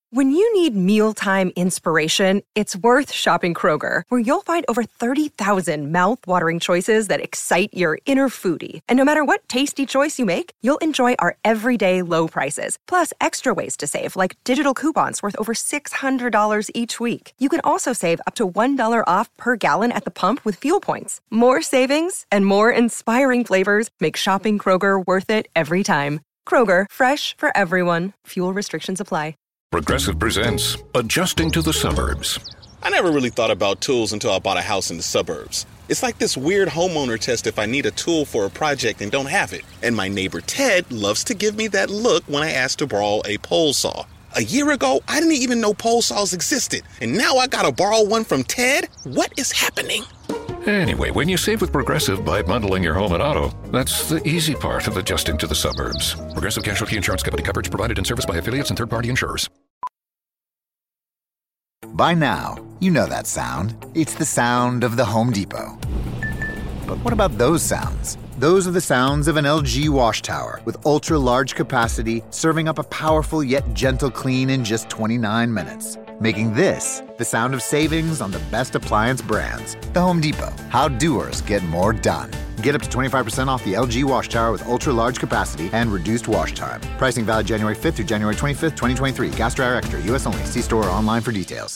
When you need mealtime inspiration, it's worth shopping Kroger, where you'll find over 30,000 mouth-watering choices that excite your inner foodie. And no matter what tasty choice you make, you'll enjoy our everyday low prices, plus extra ways to save, like digital coupons worth over $600 each week. You can also save up to $1 off per gallon at the pump with fuel points. More savings and more inspiring flavors make shopping Kroger worth it every time. Kroger, fresh for everyone. Fuel restrictions apply. Progressive presents Adjusting to the Suburbs. I never really thought about tools until I bought a house in the suburbs. It's like this weird homeowner test if I need a tool for a project and don't have it. And my neighbor Ted loves to give me that look when I ask to borrow a pole saw. A year ago, I didn't even know pole saws existed. And now I gotta borrow one from Ted? What is happening? Anyway, when you save with Progressive by bundling your home and auto, that's the easy part of adjusting to the suburbs. Progressive Casualty Insurance Company. Coverage provided and serviced by affiliates and third-party insurers. By now, you know that sound. It's the sound of the Home Depot. But what about those sounds? Those are the sounds of an LG wash tower with ultra-large capacity, serving up a powerful yet gentle clean in just 29 minutes. Making this the sound of savings on the best appliance brands. The Home Depot. How doers get more done. Get up to 25% off the LG wash tower with ultra-large capacity and reduced wash time. Pricing valid January 5th through January 25th, 2023. Gas Dryer Extra. U.S. only. See store or online for details.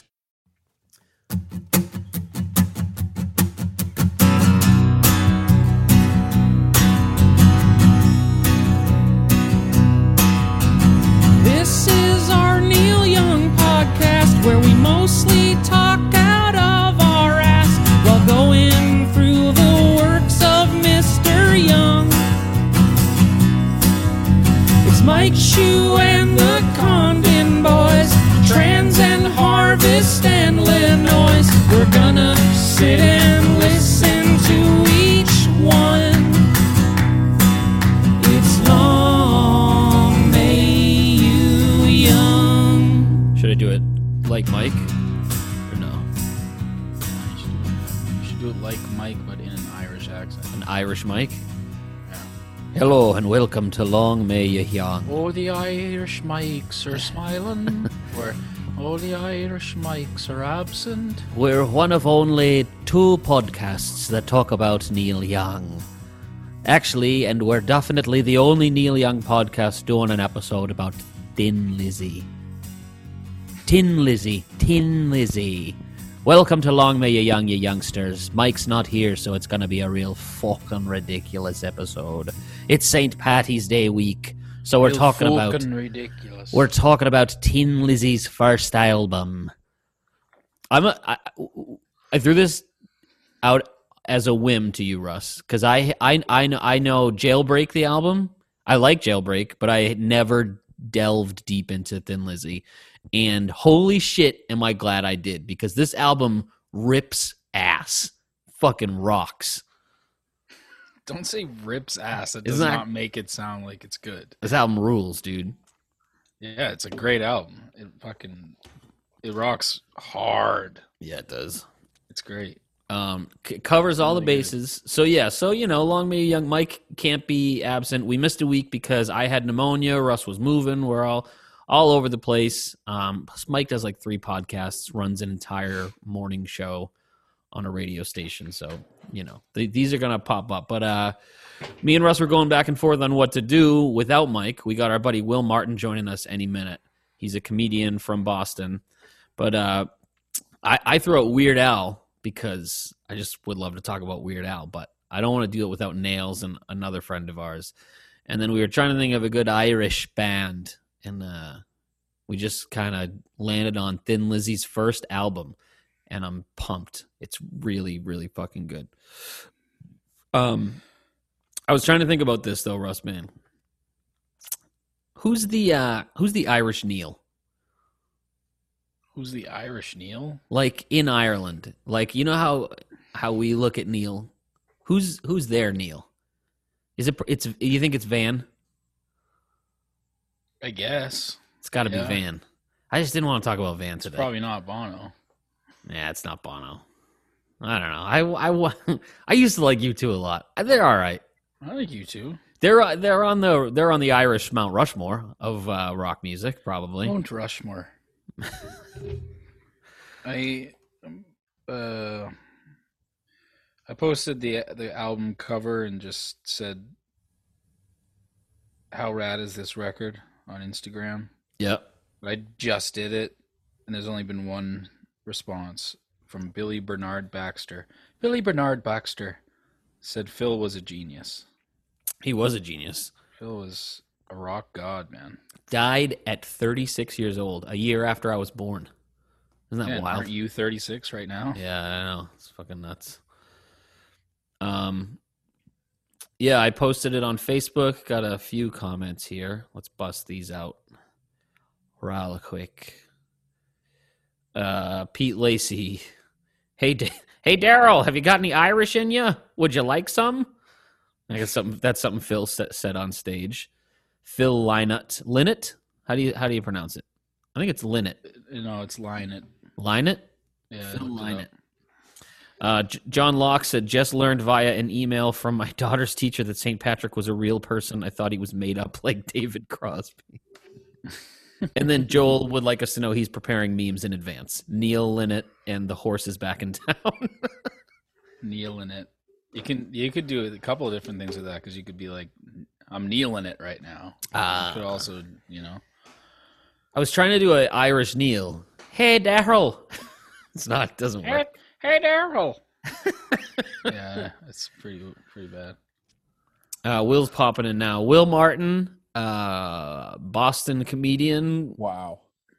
This is our Neil Young podcast, where we mostly talk out of our ass while going through the works of Mr. Young. It's Mike Shue and the Condon Boys, Trans and Harvest and Illinois. We're gonna sit and listen to each one. It's Long May You Young. Should I do it like Mike or no? You should do it like Mike, but in an Irish accent. An Irish Mike? Yeah. Hello and welcome to Long May You Young. Oh, the Irish Mikes are smiling. Or, oh, the Irish Mikes are absent. We're one of only 2 podcasts that talk about Neil Young. Actually, and we're definitely the only Neil Young podcast doing an episode about Thin Lizzy. Tin Lizzy. Welcome to Long May You Young, you youngsters. Mike's not here, so it's gonna be a real fucking ridiculous episode. It's St. Patty's Day week, so we're talking about ridiculous. We're talking about Tin Lizzy's first album. I threw this out as a whim to you, Russ, because I know Jailbreak, the album. I like Jailbreak, but I never delved deep into Thin Lizzy. And holy shit, am I glad I did, because this album rips ass. Fucking rocks. Don't say rips ass. It does Isn't that- not make it sound like it's good. This album rules, dude. Yeah, it's a great album. It rocks hard. Yeah, it does. It's great. Covers all the bases. So Long May You Young. Mike can't be absent. We missed a week because I had pneumonia. Russ was moving. We're all over the place. Plus Mike does like 3 podcasts, runs an entire morning show on a radio station. So, these are going to pop up. But me and Russ were going back and forth on what to do without Mike. We got our buddy Will Martin joining us any minute. He's a comedian from Boston. But I throw out Weird Al because I just would love to talk about Weird Al, but I don't want to do it without Nails and another friend of ours. And then we were trying to think of a good Irish band, and we just kind of landed on Thin Lizzy's first album, and I'm pumped. It's really, really fucking good. I was trying to think about this though, Russ, man. Who's the Irish Neil? Who's the Irish Neil? Like in Ireland. Like, you know how we look at Neil? Who's their Neil? You think it's Van? I guess. It's got to be Van. I just didn't want to talk about Van today. It's probably not Bono. Yeah, it's not Bono. I don't know. I used to like U2 a lot. They're all right. I like U2. They're on the Irish Mount Rushmore of rock music, probably. Mount Rushmore. I posted the album cover and just said, "How rad is this record?" on Instagram. Yep. But I just did it, and there's only been one response from Billy Bernard Baxter. Billy Bernard Baxter said Phil was a genius. He was a genius. Phil was a rock god, man. Died at 36 years old, a year after I was born. Isn't that wild? Aren't you 36 right now? Yeah, I know. It's fucking nuts. Yeah, I posted it on Facebook. Got a few comments here. Let's bust these out real quick. Pete Lacey. Hey, hey, Daryl, have you got any Irish in you? Would you like some? I guess that's something Phil said on stage. Phil Lynott. How do you pronounce it? I think it's Lynott. No, it's Lynott. Lynott? Yeah, Phil Lynott. John Locke said, just learned via an email from my daughter's teacher that St. Patrick was a real person. I thought he was made up like David Crosby. And then Joel would like us to know he's preparing memes in advance. Neil Lynott and the horse is back in town. Neil Lynott. You could do a couple of different things with that, because you could be like, I'm kneeling it right now. You could also, I was trying to do an Irish Neil. Hey, Daryl. It doesn't work. Hey, Daryl. Yeah, it's pretty bad. Will's popping in now. Will Martin, Boston comedian. Wow.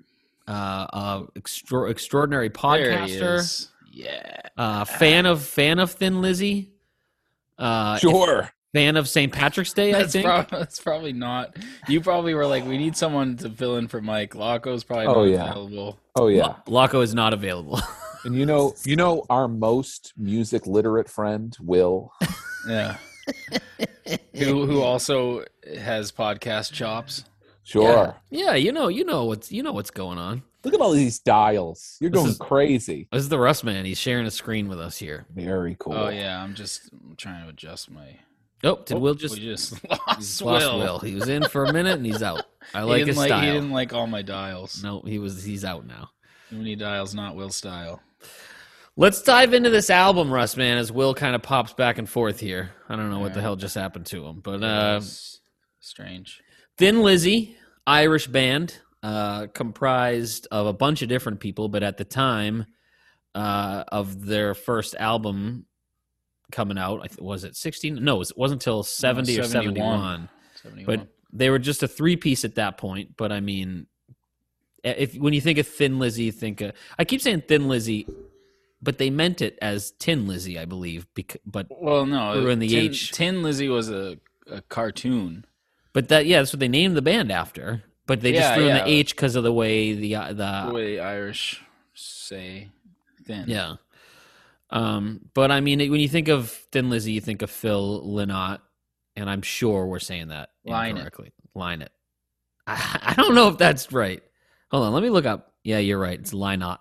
Extraordinary podcaster. Yeah. Fan of Thin Lizzy. Sure. Fan of St. Patrick's Day, I think. That's probably not. You probably were like, we need someone to fill in for Mike. Laco's probably not available. Oh, yeah. Laco is not available. And you know our most music literate friend, Will. Yeah. who also has podcast chops. Sure. Yeah, you know what's going on. Look at all these dials. You're going crazy. This is the Russ man. He's sharing a screen with us here. Very cool. Oh yeah, I'm trying to adjust my. Oh, Will just We just lost lost Will. He was in for a minute and he's out. I like his style. He didn't like all my dials. No, he's out now. Too many dials, not Will's style. Let's dive into this album, Russ, man, as Will kind of pops back and forth here. I don't know what the hell just happened to him, but strange. Thin Lizzy, Irish band, comprised of a bunch of different people, but at the time of their first album coming out, was it 16? No, it wasn't until 70 or 71. But they were just a three-piece at that point. But I mean, when you think of Thin Lizzy, I keep saying Thin Lizzy, but they meant it as Tin Lizzy, I believe. Well, no, in the H. Tin Lizzy was a cartoon. But that's what they named the band after. But they just threw in the H because of the way the way Irish say thin. Yeah. But I mean, when you think of Thin Lizzy, you think of Phil Lynott, and I'm sure we're saying that incorrectly. Lynott. I don't know if that's right. Hold on, let me look up. Yeah, you're right. It's Lynott.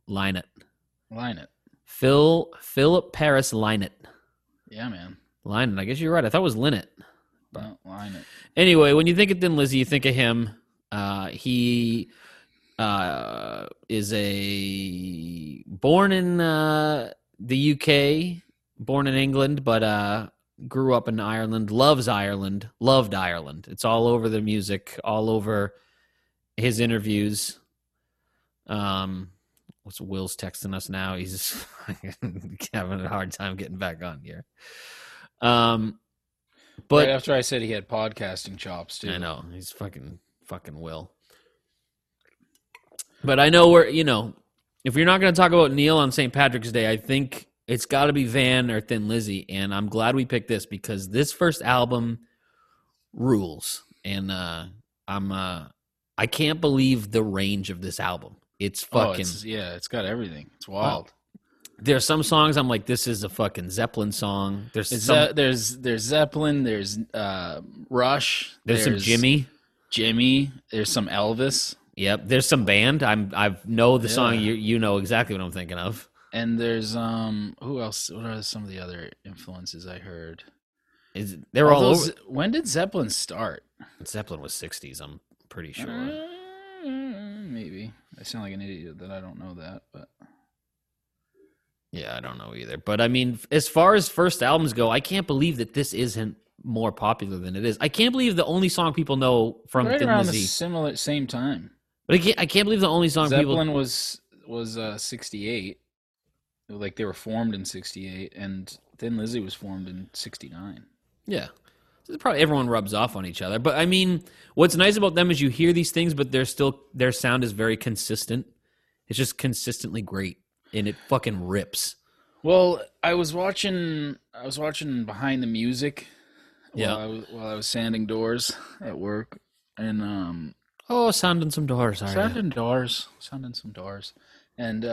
Philip Paris Lynott. Yeah, man. Lynott. I guess you're right. I thought it was Lynott. No, Lynott. Anyway, when you think of Thin Lizzy, you think of him. He is born in the UK, born in England, but grew up in Ireland, loved Ireland. It's all over the music, all over his interviews. What's Will's texting us now? He's having a hard time getting back on here. But right after I said he had podcasting chops too. I know, he's fucking Will. But I know if you're not going to talk about Neil on St. Patrick's Day, I think it's got to be Van or Thin Lizzy, and I'm glad we picked this because this first album rules, and I can't believe the range of this album. It's fucking it's got everything. It's wild. Wow. There's some songs I'm like, this is a fucking Zeppelin song. There's Zeppelin. There's Rush. There's some Jimmy. There's some Elvis. Yep. There's some band. I know the song. You know exactly what I'm thinking of. And there's who else? What are some of the other influences I heard? They're all over. When did Zeppelin start? Zeppelin was 60s. I'm pretty sure. Maybe. I sound like an idiot that I don't know that, but Yeah, I don't know either. But I mean, as far as first albums go, I can't believe that this isn't more popular than it is. I can't believe the only song people know from right Thin around the Lizzy. same time. But I can't believe the only song Zeppelin people. was 68. Like they were formed in 68, and Thin Lizzy was formed in 69. Yeah. So probably everyone rubs off on each other. But I mean, what's nice about them is you hear these things, but their sound is very consistent. It's just consistently great, and it fucking rips. Well, I was watching Behind the Music while I was sanding doors at work, and Sanding some doors. sanding some doors, and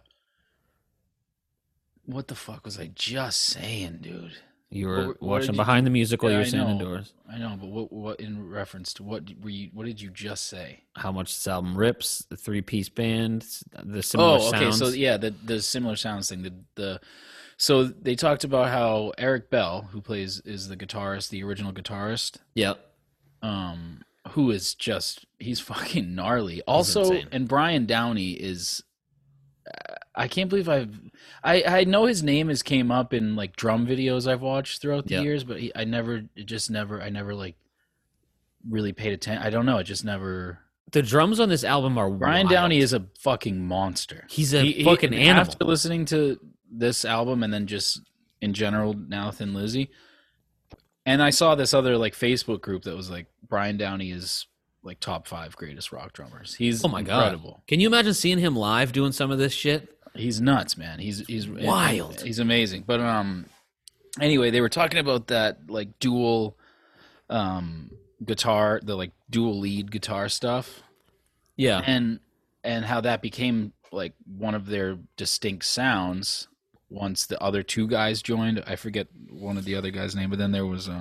what the fuck was I just saying, dude? You were What watching did Behind the Music while you were I sanding know. doors. I know, but what in reference to what did you just say? How much this album rips, the 3-piece band, the similar sounds. So yeah, the similar sounds thing. So they talked about how Eric Bell, who is the guitarist, the original guitarist, Yep. who is he's fucking gnarly. Also, insane. and Brian Downey is. I can't believe I know his name has came up in like drum videos I've watched throughout the years, but I never like really paid attention. I don't know. It just never. The drums on this album are Brian wild. Downey is a fucking monster. He's a fucking animal. After listening to this album and then just in general now Thin Lizzy, and I saw this other like Facebook group that was like Brian Downey is like top 5 greatest rock drummers. He's incredible. God. Can you imagine seeing him live doing some of this shit? He's nuts, man. He's wild. He's amazing. But anyway, they were talking about that like dual guitar, the like dual lead guitar stuff. Yeah. And how that became like one of their distinct sounds once the other two guys joined. I forget one of the other guys' name, but then there was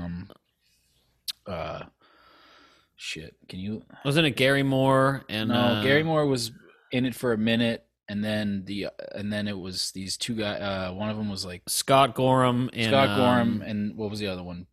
shit. Can you? Wasn't it Gary Moore and No, Gary Moore was in it for a minute, and then it was these two guys. One of them was like Scott Gorham and and what was the other one?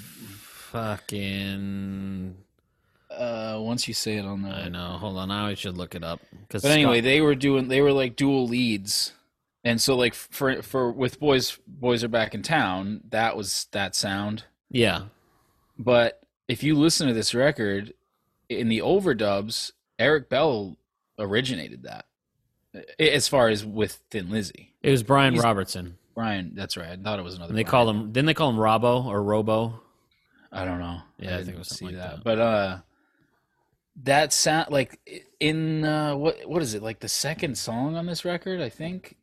Fucking. Once you say it on the, I know. Hold on, I should look it up. But anyway, they were like dual leads, and so like for with boys are back in town. That was that sound. Yeah. But if you listen to this record, in the overdubs, Eric Bell originated that. As far as with Thin Lizzy, It was Brian Robertson. Brian, that's right. I thought it was another. And they Brian. call him. Didn't they call him Robbo or Robo? I don't know. Yeah, I think it was something like that. But that sound like in what is it, like the second song on this record? I think.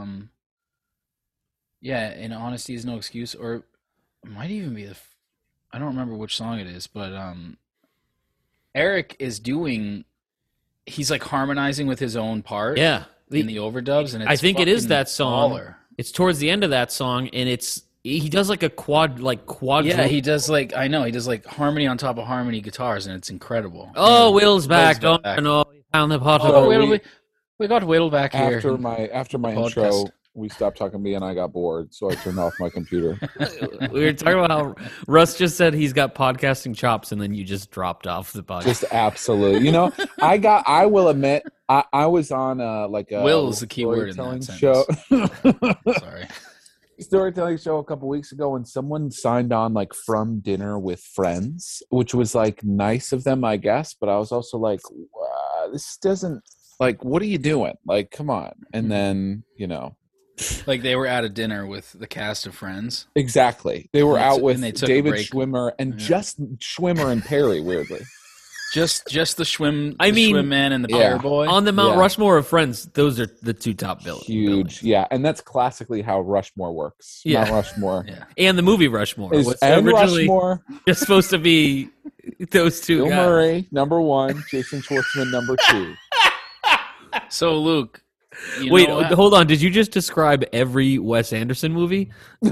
Yeah, in Honesty Is No Excuse, or it might even be I don't remember which song it is, but Eric is doing. He's like harmonizing with his own part. Yeah. In the overdubs, and it's I think it is fucking that song. baller. It's towards the end of that song, and he does like a quad. Yeah, he does like harmony on top of harmony guitars, and it's incredible. Oh, And Will's back! Will's Don't know. He found the pot. Oh, So we got Will back here. After my The intro, podcast. we stopped talking to me and I got bored, so I turned off my computer. We were talking about how Russ just said he's got podcasting chops, and then you just dropped off the podcast. Just absolutely. I will admit, I was on like a Will is the key word in storytelling that show. Sorry. Storytelling show a couple weeks ago, and someone signed on like From Dinner with Friends, which was like nice of them, I guess. But I was also like, wow, this doesn't, like, what are you doing? Like, come on. And then, Like they were at a dinner with the cast of Friends. exactly. They were out with and they took a David break. Schwimmer and Yeah. just Schwimmer and Perry, weirdly. Just the swim. I mean, swim man and the yeah. Pear Boy. On the Mount Yeah. Rushmore of Friends, those are the two top Huge. villains. Yeah. And that's classically how Rushmore works. Yeah. Mount Rushmore. Yeah. And the movie Rushmore Is was and originally Rushmore, just supposed to be those two Bill guys. Murray, number 1, Jason Schwartzman, number 2. So Luke, you Wait, know, hold on. Did you just describe every Wes Anderson movie?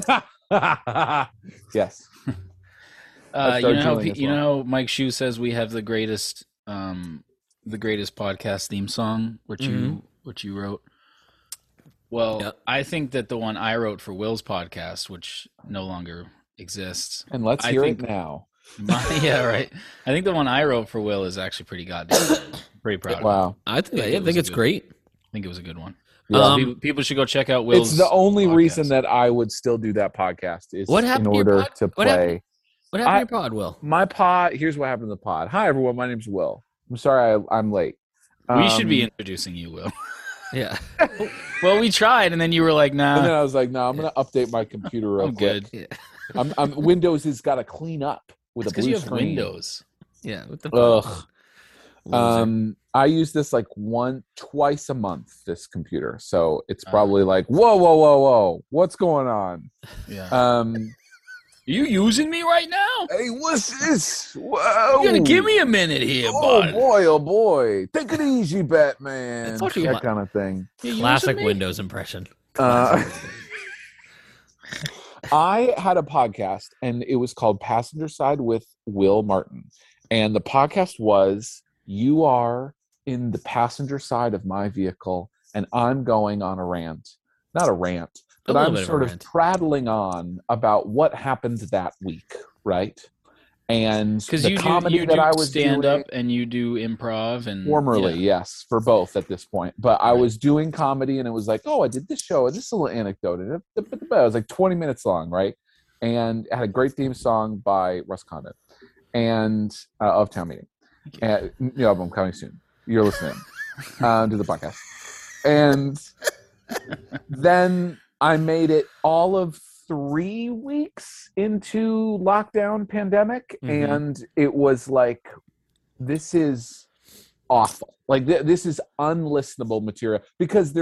Yes. you started know how doing as you well. know how Mike Shue says we have the greatest podcast theme song, which you wrote. Well, Yep. I think that the one I wrote for Will's podcast, which no longer exists. And let's I hear think- it now. Yeah, right. I think the one I wrote for Will is actually pretty goddamn good. Pretty proud of it. Wow. I think it's great. I think it was a good one. People should go check out Will's. It's the only podcast. reason that I would still do that podcast is What happened in to your order pod? to What happened? play. What happened to your pod, Will? My pod. Here's what happened to the pod. Hi everyone, my name's Will. I'm sorry I'm late. We should be introducing you, Will. Yeah. Well, we tried, and then you were like, "Nah." And then I was like, no, I'm gonna update my computer real I'm quick. good. Yeah. Windows has got to clean up with It's a because blue you have screen. Windows. Yeah. What the Ugh. Loser. I use this like twice a month, this computer. So it's probably like, whoa. What's going on? Yeah. Are you using me right now? hey, what's this? Whoa. You gotta give me a minute here, bud. Oh boy. Take it easy, Batman. thought you- That kind of thing. You Classic using me? Windows impression. I had a podcast and it was called Passenger Side with Will Martin. And the podcast was, you are in the passenger side of my vehicle and I'm going on a rant. Not a rant, but little I'm bit of a sort of rant. prattling on about what happened that week, right? And Because the you comedy do that I was stand doing, up and you do improv and formerly, yeah. yes, for both at this point. But I was doing comedy and it was like, oh, I did this show, this is a little anecdote. And it was like 20 minutes long, right? And it had a great theme song by Russ Condon and of Town Meeting. And new album coming soon. You're listening to the podcast. And then I made it all of 3 weeks into lockdown pandemic. Mhm. And it was like, this is awful. Like this is unlistenable material because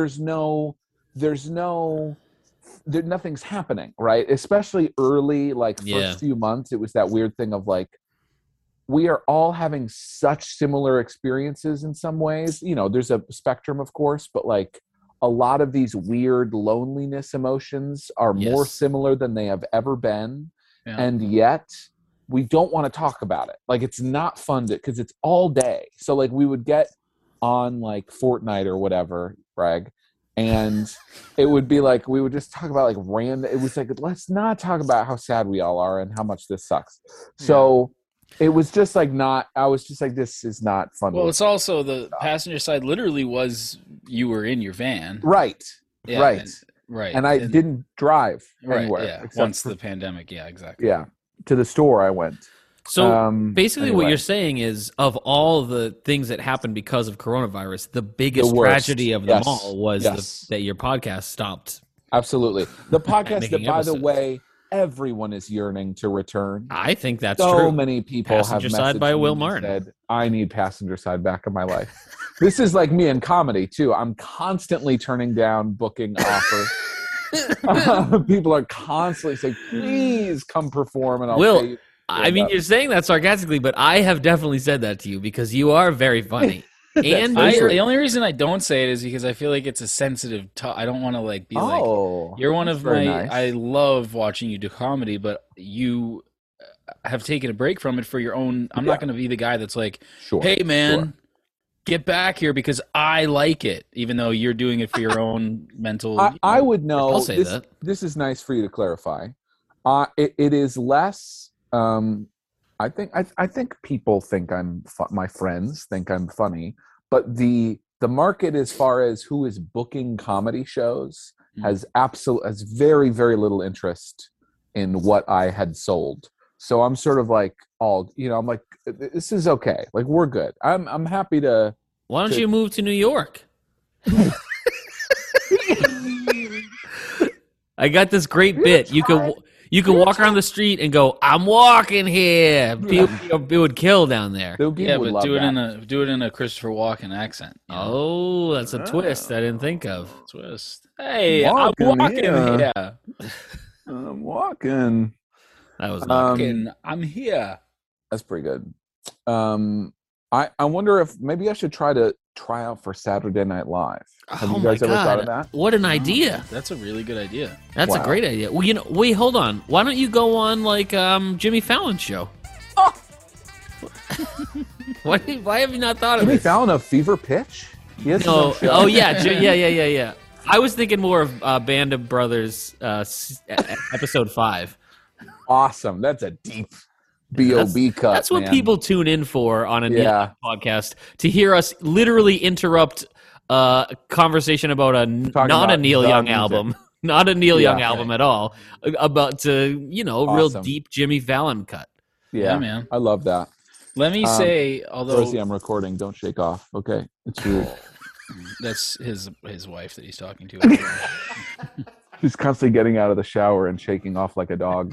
nothing's happening, right? Especially early, like first Yeah. few months, it was that weird thing of like, we are all having such similar experiences in some ways. You know, there's a spectrum, of course, but like a lot of these weird loneliness emotions are more Yes. similar than they have ever been. Yeah. And yet we don't want to talk about it. Like it's not fun because it's all day. So like we would get on like Fortnite or whatever, Bragg, and it would be like we would just talk about like random. It was like, let's not talk about how sad we all are and how much this sucks. So it was just like I was just like, this is not fun. Well, it's also the passenger side. Literally, was you were in your van, right. Yeah, Right. right, And I didn't drive right, anywhere. yeah. except Once for- the pandemic, yeah, exactly. yeah, to the store I went. So basically, what anyway. you're saying is, of all the things that happened because of coronavirus, the biggest The worst. tragedy of them Yes. all was Yes. that your podcast stopped. Absolutely. The podcast that, Making by the episodes. way, everyone is yearning to return. I think that's So true. many people Passenger have Side messaged by me Will and Martin. said, I need Passenger Side back in my life. This is like me in comedy, too. I'm constantly turning down booking offers. People are constantly saying, please come perform. And I'll Will, pay you. I mean, you're saying that sarcastically, but I have definitely said that to you because you are very funny. And The only reason I don't say it is because I feel like it's a sensitive. I don't want to like be like. You're one that's of very my. nice. I love watching you do comedy, but you have taken a break from it for your own. I'm not going to be the guy that's like, Sure, hey man, sure. get back here because I like it, even though you're doing it for your own mental. I would know. I'll say this, that. This is nice for you to clarify. It is less. I think people think my friends think I'm funny, but the market as far as who is booking comedy shows has very, very little interest in what I had sold. So I'm sort of like I'm like, this is okay. Like we're good. I'm happy to. why don't you move to New York? I got this great bit. You can walk around the street and go, "I'm walking here." It would kill down there. People yeah, would but love do it in a Christopher Walken accent. you know? Oh, that's a twist I didn't think of. Twist. Hey, Walking I'm walking here. here. I'm walking. That was not I'm here. That's pretty good. I wonder if maybe I should try out for Saturday Night Live. Have Oh you guys my ever thought of God. that? What an idea. That's a really good idea. That's a Wow. great idea. Well, wait, hold on. Why don't you go on like Jimmy Fallon's show? Why have you not thought of Jimmy this? Fallon of Fever Pitch? He has his No. own show. Oh yeah, yeah. I was thinking more of Band of Brothers episode 5. Awesome. That's a deep B.O.B. cut. That's what man. people tune in for on a Neil Yeah. Young podcast, to hear us literally interrupt a conversation about not about a Neil the Young music. album, not a Neil Yeah. Young album at all, about real Awesome. deep Jimmy Fallon cut. Yeah, man. I love that. Let me say, although Rosie, I'm recording. Don't shake off. Okay, it's rude. that's his wife that he's talking to. He's constantly getting out of the shower and shaking off like a dog.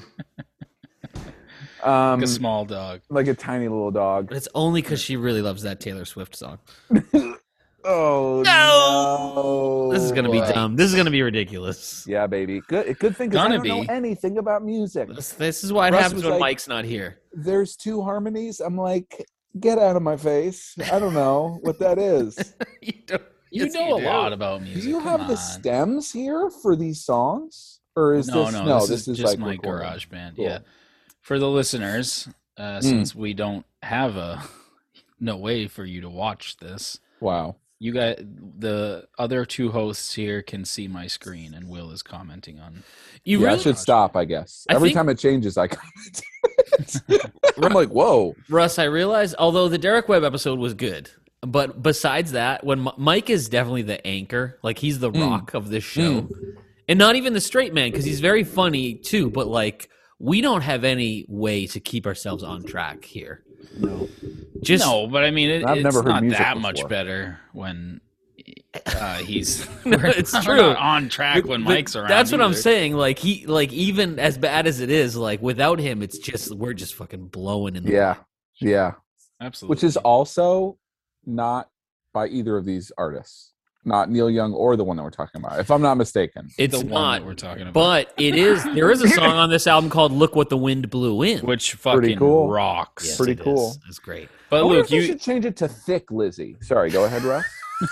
Like a small dog. Like a tiny little dog. But it's only because she really loves that Taylor Swift song. Oh No! This is gonna be boy. dumb. This is gonna be ridiculous. Yeah, baby. Good thing, because I don't know anything about music. This is why it Russ happens was when like- Mike's not here. There's two harmonies. I'm like, get out of my face. I don't know what that is. You know a lot about music. Do you Come have the on. stems here for these songs? Or is No, this this is just like my recording? garage band. Cool. Yeah. For the listeners, since we don't have no way for you to watch this, Wow. you got the other two hosts here can see my screen, and Will is commenting on. You I really should stop, I guess. I Every think- time it changes, I comment. I'm like, whoa. Russ, I realized, although the Derek Webb episode was good, but besides that, when Mike is definitely the anchor, like he's the rock of this show, and not even the straight man, because he's very funny too, but like we don't have any way to keep ourselves on track here. No. Just No, but I mean, I've it's never heard not music that before. much better when he's. it's we're true. not on track when But Mike's around. That's what I'm either. saying. Like even as bad as it is, like without him, it's just we're just fucking blowing in the Yeah. wind. Yeah. Absolutely. Which is also not by either of these artists. Not Neil Young or the one that we're talking about, if I'm not mistaken. It's the one not that we're talking about, but it is. There is a song on this album called "Look What the Wind Blew In," which fucking cool. rocks. Yes, pretty it cool. is. It's great. But I wonder look, if they you should change it to Thick Lizzy. Sorry, go ahead, Russ.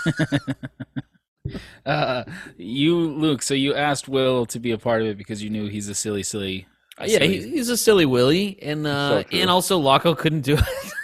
Luke. So you asked Will to be a part of it because you knew he's a silly. Yeah, he's a silly Willy, and So true. and also Laco couldn't do it.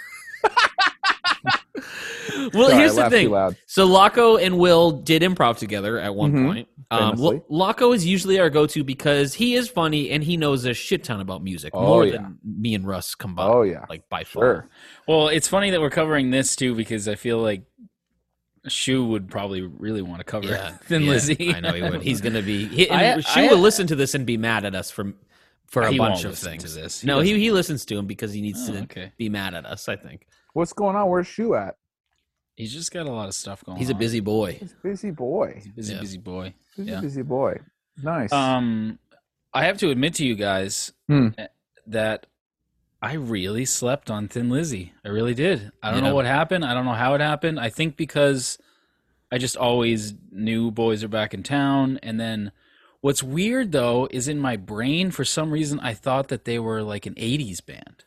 Well, Sorry, here's I the laughed too thing. loud. So Laco and Will did improv together at one Mhm. point. Famously. Laco is usually our go-to because he is funny and he knows a shit ton about music, Oh, more yeah. than me and Russ combined. Oh, yeah. like by far. Sure. Well, it's funny that we're covering this too because I feel like Shu would probably really want to cover Thin Lizzy. I know he would. He's gonna be. She I- will listen to this and be mad at us for a He bunch won't of listen things. to this. No, he listens to him because he needs Oh, to okay. be mad at us. I think What's going on? Where's Shu at? He's just got a lot of stuff going on. he's a busy boy. He's a busy boy. busy boy. He's Yeah. a busy boy. Nice. I have to admit to you guys Hmm. that I really slept on Thin Lizzy. I really did. I don't Yeah. know what happened. I don't know how it happened. I think because I just always knew Boys Are Back in Town. And then what's weird, though, is in my brain, for some reason, I thought that they were like an 80s band.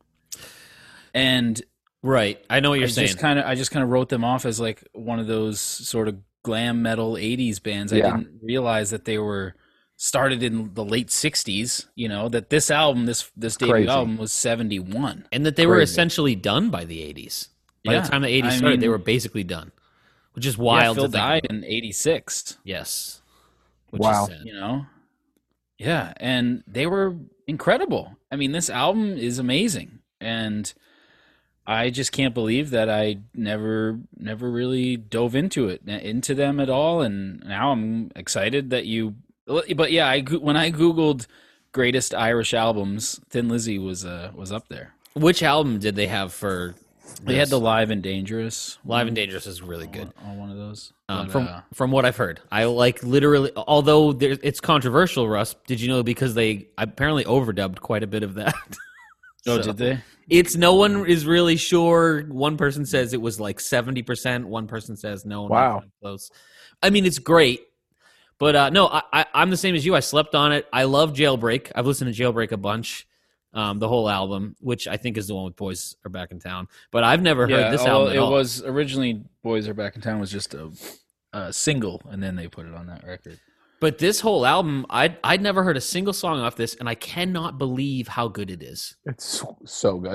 And Right, I know what you're saying. I just kind of wrote them off as like one of those sort of glam metal 80s bands. I Yeah. didn't realize that they were started in the late 60s, you know, that this album, this debut crazy. album was 71. And that they were Crazy. essentially done by the 80s. By Yeah, the time the 80s I started, they mean- were basically done, which is Yeah, wild. Phil to think died about. in 86, Yes. Which Wow. Is sad. you know? Yeah, and they were incredible. I mean, this album is amazing. And I just can't believe that I never really dove into them at all. And now I'm excited that you. But yeah, when I googled greatest Irish albums, Thin Lizzy was up there. Which album did they have for? They had this? the Live and Dangerous. Live and Dangerous is really good. On one of those. From what I've heard, I like literally. Although it's controversial, Russ. Did you know because they apparently overdubbed quite a bit of that? Oh, So, did they? It's no one is really sure. One person says it was like 70%. One person says no. Wow. not even close. I mean, it's great, but no, I'm the same as you. I slept on it. I love Jailbreak. I've listened to Jailbreak a bunch, the whole album, which I think is the one with Boys Are Back in Town. But I've never heard this album at it all. was originally Boys Are Back in Town was just a single, and then they put it on that record. But this whole album, I'd never heard a single song off this, and I cannot believe how good it is. It's so good.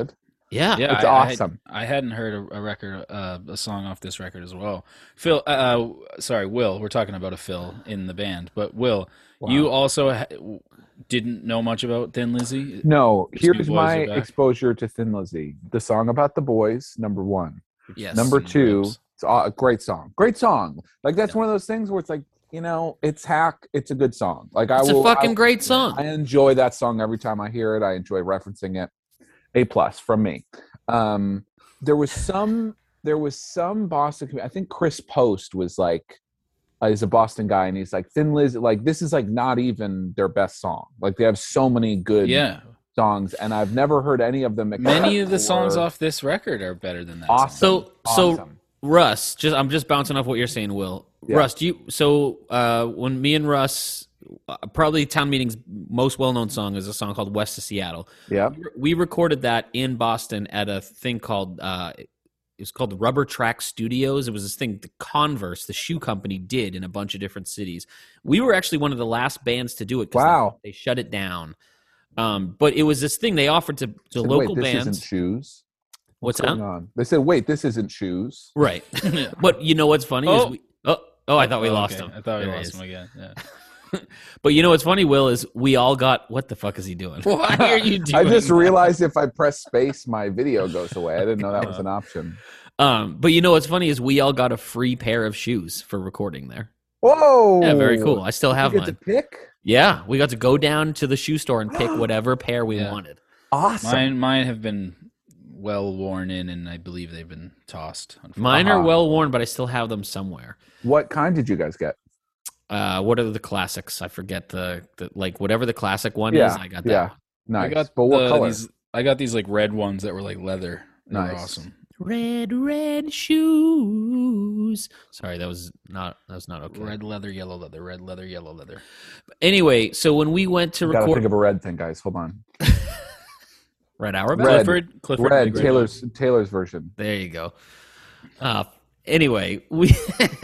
Yeah. Yeah, It's awesome. I hadn't heard a record, a song off this record as well. Phil, sorry, Will. We're talking about a Phil in the band, but Will, you also didn't know much about Thin Lizzy. No, Just New here's Boys my Are Back? exposure to Thin Lizzy. The song about the boys, number one. Yes. Number Some two, rips. it's a great song. Great song. Like that's one of those things where it's like, it's hack. It's a good song. Like It's a fucking great song. I enjoy that song every time I hear it. I enjoy referencing it. A+ from me. There was some Boston. I think Chris Post was like, is a Boston guy, and he's like, Thin Lizzy, like this is like not even their best song. Like they have so many good songs, and I've never heard any of them. Many of the except songs for- off this record are better than that. Awesome. Song. So Awesome. Russ, I'm just bouncing off what you're saying, Will. Yeah. Russ, when me and Russ, probably Town Meeting's most well-known song is a song called West of Seattle. Yeah. We recorded that in Boston at a thing called it was called Rubber Track Studios. It was this thing the Converse, the shoe company, did in a bunch of different cities. We were actually one of the last bands to do it. Wow. They shut it down. But it was this thing they offered to Said, local Wait, this bands. isn't shoes. What's going that? on? They said, wait, this isn't shoes. Right. But you know what's funny is I thought we lost him. I thought we There he lost is. him again. Yeah. But you know what's funny, Will, is we all got what the fuck is he doing? Why are you doing I just that? realized if I press space, my video goes away. I didn't know that was an option. But you know what's funny is we all got a free pair of shoes for recording there. Whoa. Yeah, very cool. I still have You get mine. to pick? Yeah, we got to go down to the shoe store and pick whatever pair we wanted. Awesome. Mine have been well worn in, and I believe they've been tossed. Mine are well worn, but I still have them somewhere. What kind did you guys get? What are the classics? I forget the like whatever the classic one is. I got that. Yeah. one. Nice. I got but what color? I got these like red ones that were like leather. They were Nice. awesome. Red shoes. Sorry, that was not okay. Red leather, yellow leather. Red leather, yellow leather. Anyway, so when we went to Gotta record think of a red thing, guys. Hold on. Red Auerbach, Red. Clifford, Red. Big Taylor's version. there you go. Anyway, we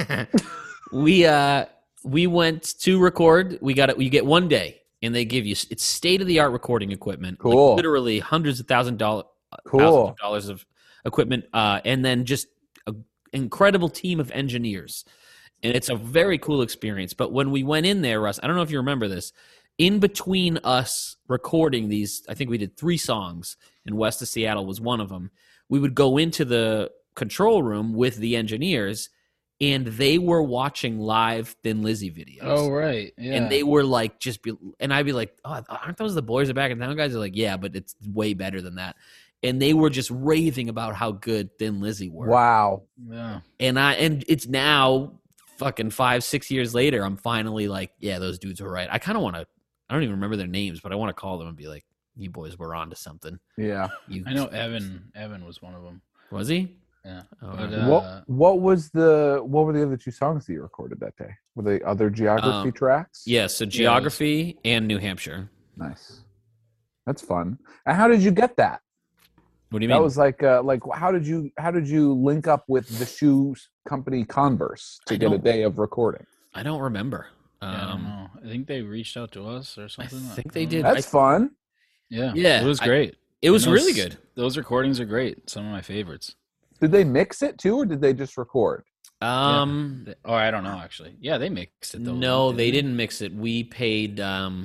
we went to record. You get one day, and they give you it's state of the art recording equipment. Cool. Like literally hundreds of thousands of dollars of equipment, and then just an incredible team of engineers. And it's a very cool experience. But when we went in there, Russ, I don't know if you remember this, in between us recording these, I think we did 3 songs, and West of Seattle was one of them. We would go into the control room with the engineers, and they were watching live Thin Lizzy videos. Oh, right. Yeah. And they were like, and I'd be like, oh, aren't those the Boys Are Back in Town guys? They're like, yeah, but it's way better than that. And they were just raving about how good Thin Lizzy were. Wow. Yeah. And it's now fucking 5-6 years later, I'm finally like, yeah, those dudes were right. I kind of want to, I don't even remember their names, but I want to call them and be like, you boys were on to something. Yeah. I know Evan was one of them. Was he? Yeah. Oh, But, What were the other 2 songs that you recorded that day? Were they other geography tracks? Yeah, so Geography and New Hampshire. Nice. That's fun. And how did you get that? What do you mean? That was like how did you link up with the shoe company Converse to get a day of recording? I don't remember. I don't know. I think they reached out to us or something. I think they did. That's fun. Yeah. Yeah, It was great. It was And those- really good. Those recordings are great. Some of my favorites. Did they mix it too, or did they just record? Or I don't know, actually. Yeah, they mixed it, though. No, they didn't mix it. We paid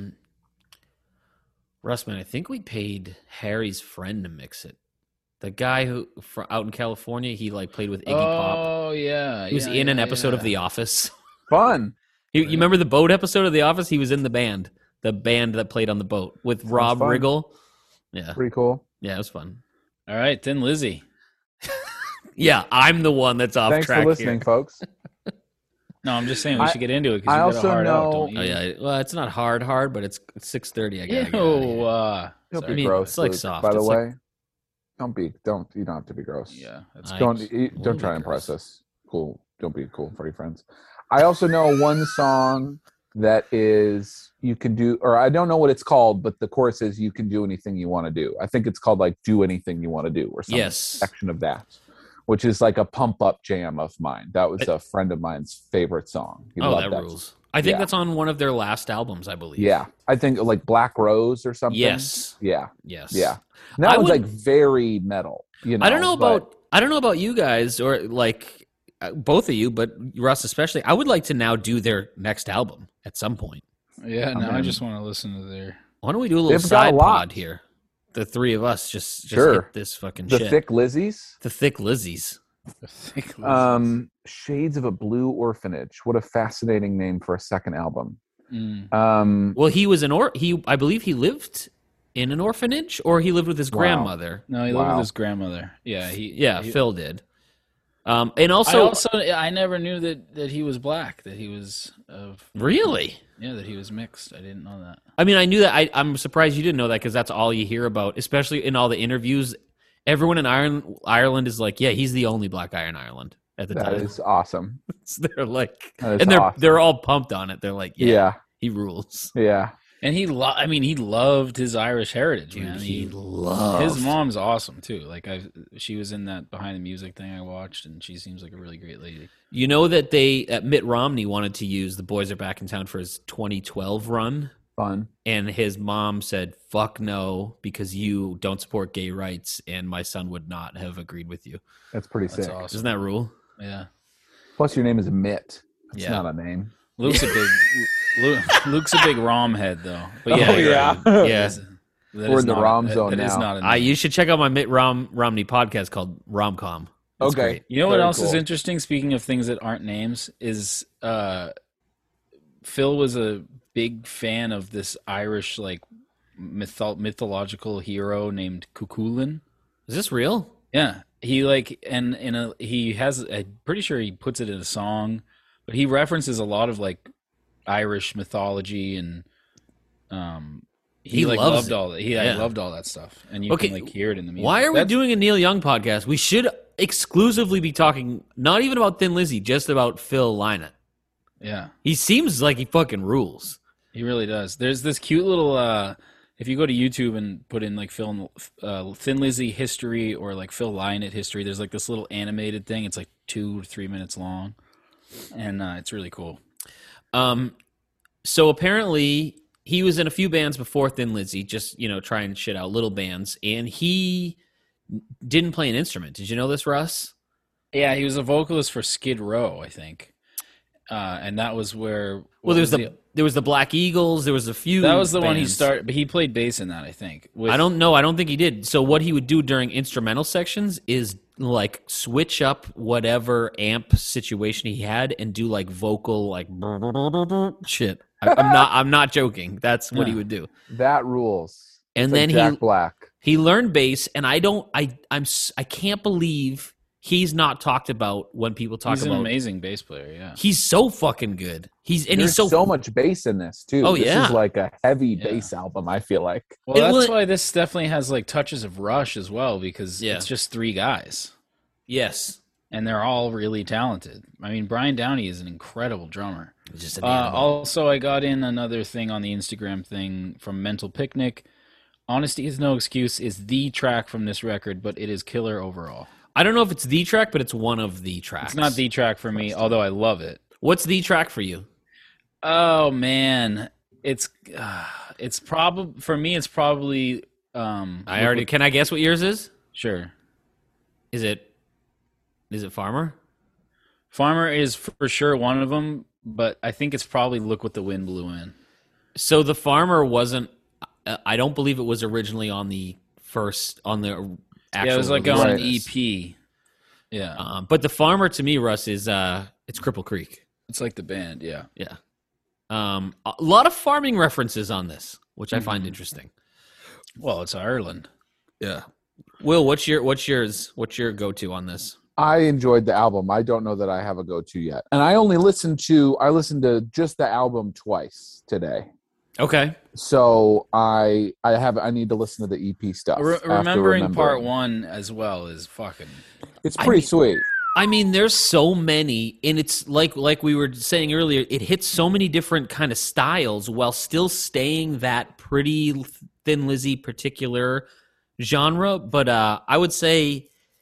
Russman, I think we paid Harry's friend to mix it. The guy who out in California, he like played with Iggy Pop. Oh, yeah. He was in an episode of The Office. Fun. You remember the boat episode of The Office? He was in the band that played on the boat with Rob fun. Riggle. Yeah, Pretty cool. yeah, it was fun. All right, Thin Lizzy. Yeah, I'm the one that's off Thanks track for listening, here. folks. No, I'm just saying we should get into it I because you got also a hard out, know- don't you? Oh yeah, well, it's not hard, but it's 6:30. I gotta get out of here. Don't Sorry. be mean, gross. it's like Luke, soft. By the It's like- way, you don't have to be gross. Yeah, that's I- Don't will don't be try and impress gross. us. Cool. Don't be cool for your friends. I also know one song that is you can do, or I don't know what it's called, but the chorus is you can do anything you want to do. I think it's called like Do Anything You Want to Do or some Yes. section of that. which is like a pump up jam of mine. That was a friend of mine's favorite song. He loved that rules. I think that's on one of their last albums, I believe. Yeah, I think like Black Rose or something. Yes. Yeah. Yes. Yeah. And that one's like very metal. You know, I don't know about you guys or like both of you, but Russ especially. I would like to now do their next album at some point. Yeah, I just want to listen to their. Why don't we do a little side pod here? The three of us just hit this fucking shit. The Thick Lizzies. The Thick Lizzies. Shades of a Blue Orphanage. What a fascinating name for a second album. Well, he was I believe he lived in an orphanage, or he lived with his grandmother. No, he lived with his grandmother. Yeah, Phil did. And also, I never knew that he was black. That he was really. Yeah, that he was mixed. I didn't know that. I mean, I knew that. I'm surprised you didn't know that because that's all you hear about, especially in all the interviews. Everyone in Ireland is like, yeah, he's the only black guy in Ireland at the time. That is awesome. They're like, they're all pumped on it. They're like, yeah. He rules. Yeah. And he loved his Irish heritage, man. He loved. His mom's awesome too. Like she was in that Behind the Music thing I watched, and she seems like a really great lady. You know that Mitt Romney wanted to use The Boys Are Back in Town for his 2012 run. Fun. And his mom said, "Fuck no, because you don't support gay rights, and my son would not have agreed with you." That's pretty sick. Awesome. Isn't that rule? Yeah. Plus, your name is Mitt. That's not a name. Luke's a big Rom head though. But yeah. We're in the Rom zone now. You should check out my Mitt Romney podcast called Romcom. It's okay. Great. You know what else is interesting? Speaking of things that aren't names, is Phil was a big fan of this Irish like mythological hero named Cuchulainn. Is this real? Yeah. He like he has. I'm pretty sure he puts it in a song. But he references a lot of like Irish mythology, and he like loved all that. He loved all that stuff, and you can like hear it in the music. Why are we doing a Neil Young podcast? We should exclusively be talking not even about Thin Lizzy, just about Phil Lynott. Yeah, he seems like he fucking rules. He really does. There's this cute little. If you go to YouTube and put in like Thin Lizzy history or like Phil Lynott history, there's like this little animated thing. It's like 2 to 3 minutes long. And it's really cool. So apparently he was in a few bands before Thin Lizzy, just, trying shit out, little bands, and he didn't play an instrument. Did you know this, Russ? Yeah, he was a vocalist for Skid Row, I think. And that was where... Well, there was the Black Eagles, there was a few That was the bands. one he started, but he played bass in that, I think. I don't know. I don't think he did. So what he would do during instrumental sections is like switch up whatever amp situation he had and do like vocal like shit. I'm not joking. That's what he would do. That rules. And it's then like Jack Black. He learned bass, and I can't believe he's not talked about when people talk about. He's an amazing bass player. Yeah, he's so fucking good. There's so much bass in this too. Oh, this is like a heavy bass album. I feel like. Well, that's why this definitely has like touches of Rush as well, because it's just 3 guys. Yes, and they're all really talented. I mean, Brian Downey is an incredible drummer. Just an also, I got in another thing on the Instagram thing from Mental Picnic. Honesty is No Excuse is the track from this record, but it is killer overall. I don't know if it's the track, but it's one of the tracks. It's not the track for me, although I love it. What's the track for you? Oh man, it's probably for me. It's probably. Can I guess what yours is? Sure. Is it Farmer? Farmer is for sure one of them, but I think it's probably Look What the Wind Blew In. So the Farmer wasn't. I don't believe it was originally on the actual. Yeah, it was like on an EP. Yeah, but the Farmer to me, Russ, is it's Cripple Creek. It's like the band, yeah. A lot of farming references on this, which I find interesting. Well, it's Ireland. Yeah. Will, what's yours? What's your go-to on this? I enjoyed the album. I don't know that I have a go-to yet, and I listened to just the album twice today. Okay. So I need to listen to the EP stuff. Remembering part 1 as well is fucking. It's pretty sweet. I mean, there's so many, and it's like we were saying earlier, it hits so many different kind of styles while still staying that pretty Thin Lizzy particular genre. But I would say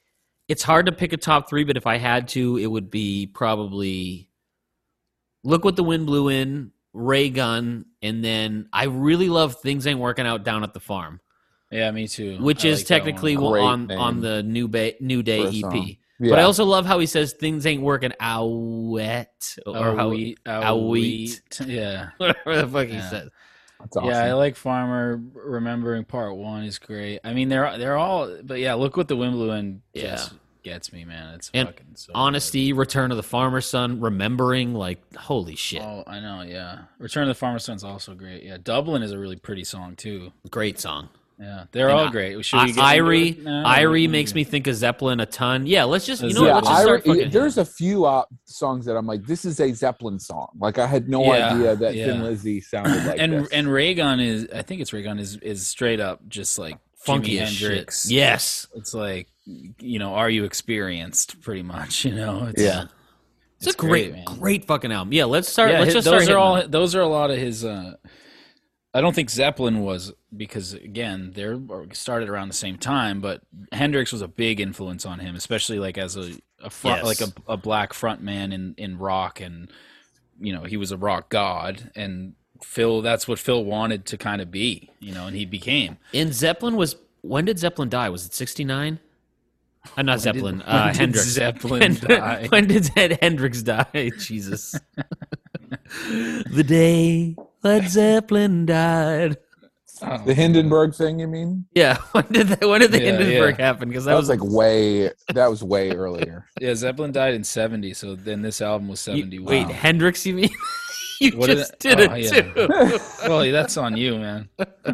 It's hard to pick a top 3, but if I had to, it would be probably Look What the Wind Blew In, Ray Gun, and then I really love Things Ain't Working Out Down at the Farm. Yeah, me too. Which I is like that technically one. on the New Day for a EP. song. But I Yeah. also love how he says things ain't working out wet or how wheat. Yeah. Whatever the fuck he Yeah. says. That's awesome. Yeah, I like Farmer. Remembering Part 1 is great. I mean, they're all, but yeah, Look What the Wind Blew In just gets me, man. It's And fucking so Honesty, Return of the Farmer's Son, Remembering, like, holy shit. good. Oh, I know, yeah. Return of the Farmer's Son's also great. Yeah, Dublin is a really pretty song too. Great song. Yeah, they're And all great. Should we get into Irie, it now? Irie makes me think of Zeppelin a ton. Yeah, let's just, you know, Yeah, let's just start fucking there's a few songs that I'm like, this is a Zeppelin song. Like I had no Yeah, idea that yeah. Thin Lizzy sounded like this. and Raygun is, I think it's Raygun is straight up just like funky Jimi as shit. Hendrix. Yes. It's like, you know, Are You Experienced? Pretty much, you know. It's, Yeah. It's a great man. fucking album. Yeah, let's start. Yeah, let's just those start. are all. hitting them. Those are a lot of his. I don't think Zeppelin was, because again they're started around the same time, but Hendrix was a big influence on him, especially like as a front, Yes. like a black front man in rock, and you know he was a rock god, and Phil, that's what Phil wanted to kind of be, you know, and he became. And Zeppelin was, when did Zeppelin die? Was it 69? Not Zeppelin. when did Hendrix. Zeppelin die? When did Hendrix die? Jesus. The day Led Zeppelin died. The Hindenburg thing, you mean? Yeah. When did the Yeah, Hindenburg yeah. happen? Because That was like way earlier. Yeah, Zeppelin died in 70, so then this album was 71. Wait, Hendrix? You mean? You What just did did it- it oh, yeah. too. Well, that's on you, man.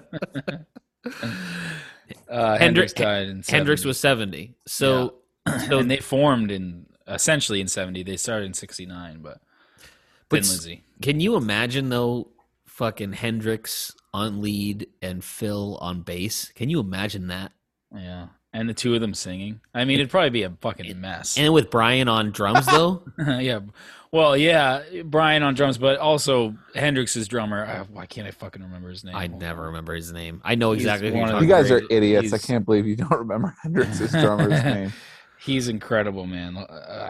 Hendrix died in 70. Hendrix was 70. So And they formed essentially in 70. They started in 69, but Thin Lizzy. Can you imagine though, fucking Hendrix on lead and Phil on bass? Can you imagine that? Yeah. And the two of them singing. I mean, it'd probably be a fucking mess. And with Brian on drums though? Yeah. Well, yeah, Brian on drums, but also Hendrix's drummer. Why can't I fucking remember his name? I never remember his name. I know exactly who one you're of You talking guys about. are idiots. I he's- can't believe you don't remember Hendrix's drummer's name. He's incredible, man.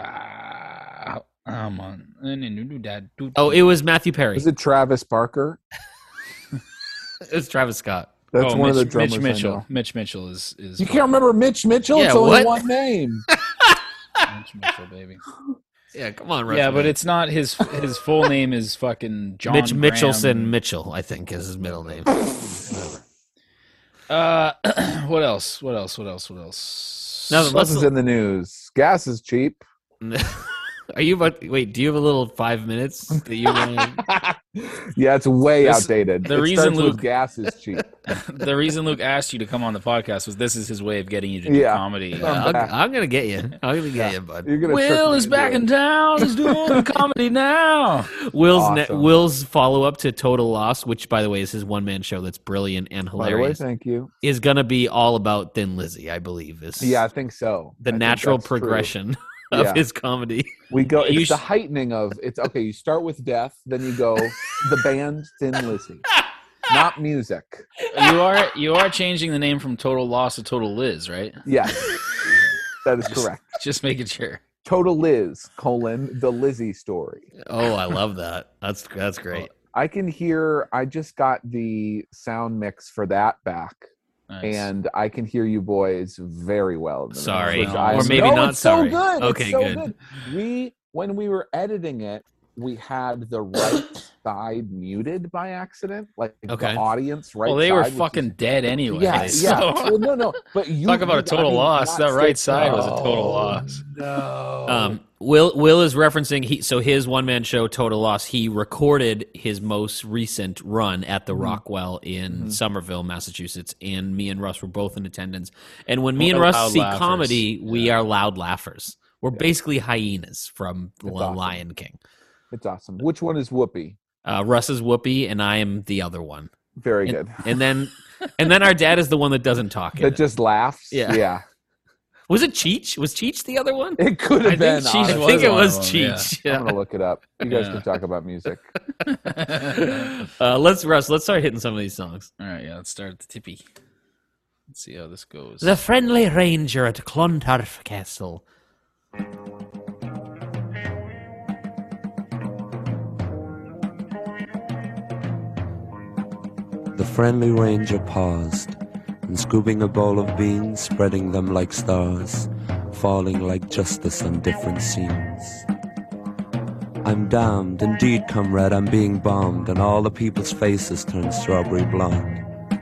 Oh, it was Matthew Perry. Is it Travis Barker? It was Travis Scott. That's one of the drummers Mitch I Mitchell. know. Mitch Mitchell is You can't remember Mitch Mitchell? Yeah, It's only what? one name. Mitch Mitchell, baby. Yeah, come on, Russ, Yeah, but man. it's not his full name is fucking John Mitch Graham. Michelson Mitchell, I think, is his middle name. What else? Now, let's- What's in the news? Gas is cheap. Are you about? Wait, do you have a little 5 minutes that you want? Yeah, it's way This- outdated. the It reason starts with Luke- gas is cheap. The reason Luke asked you to come on the podcast was this is his way of getting you to do Yeah. comedy. I'm gonna get you. I'm gonna get you, bud. You're gonna trick Will me is into back it. in town. He's doing comedy now. Awesome. Will's follow up to Total Loss, which by the way is his one man show that's brilliant and By the way, hilarious, thank you. is gonna be all about Thin Lizzy, I believe. Is Yeah, I think so. the I think natural that's true. progression of Yeah. his comedy. We go. You It's the heightening of. It's okay. You start with death, then you go the band Thin Lizzy, not music. You are changing the name from Total Loss to Total Liz, right? Yes, that is correct. Just making sure. Total Liz: the Lizzy story. Oh, I love that. That's great. I can hear. I just got the sound mix for that back. Nice. And I can hear you boys very well. in the mix, Sorry. which Or I- maybe No, not it's sorry. So good. Okay, It's so good. When we were editing it, we had the right side muted by accident, like Okay. the audience right. Well, they were side, which fucking is- dead anyway. Yeah, so- yeah. Well, no. But you Talk about a total loss. That right side was a total Oh, loss. No. Will is referencing his one man show Total Loss. He recorded his most recent run at the Rockwell in Somerville, Massachusetts, and me and Russ were both in attendance. And when me and We're Russ loud see laughers. comedy, we are loud laughers. We're basically hyenas from The That's awesome. Lion King. It's awesome. Which one is Whoopi? Russ is Whoopi, and I am the other one. Very And, good. and then our dad is the one that doesn't talk. in That it. just laughs. Yeah. Yeah. Was it Cheech? Was Cheech the other one? It could I have been. think Cheech I honestly. think it one was of them, Cheech. I'm gonna look it up. You guys Yeah. can talk about music. Let's start hitting some of these songs. All right, yeah, let's start at the tippy. Let's see how this goes. The Friendly Ranger at Clontarf Castle. The friendly ranger paused, and scooping a bowl of beans, spreading them like stars, falling like justice on different scenes. I'm damned, indeed, comrade, I'm being bombed, and all the people's faces turn strawberry blonde.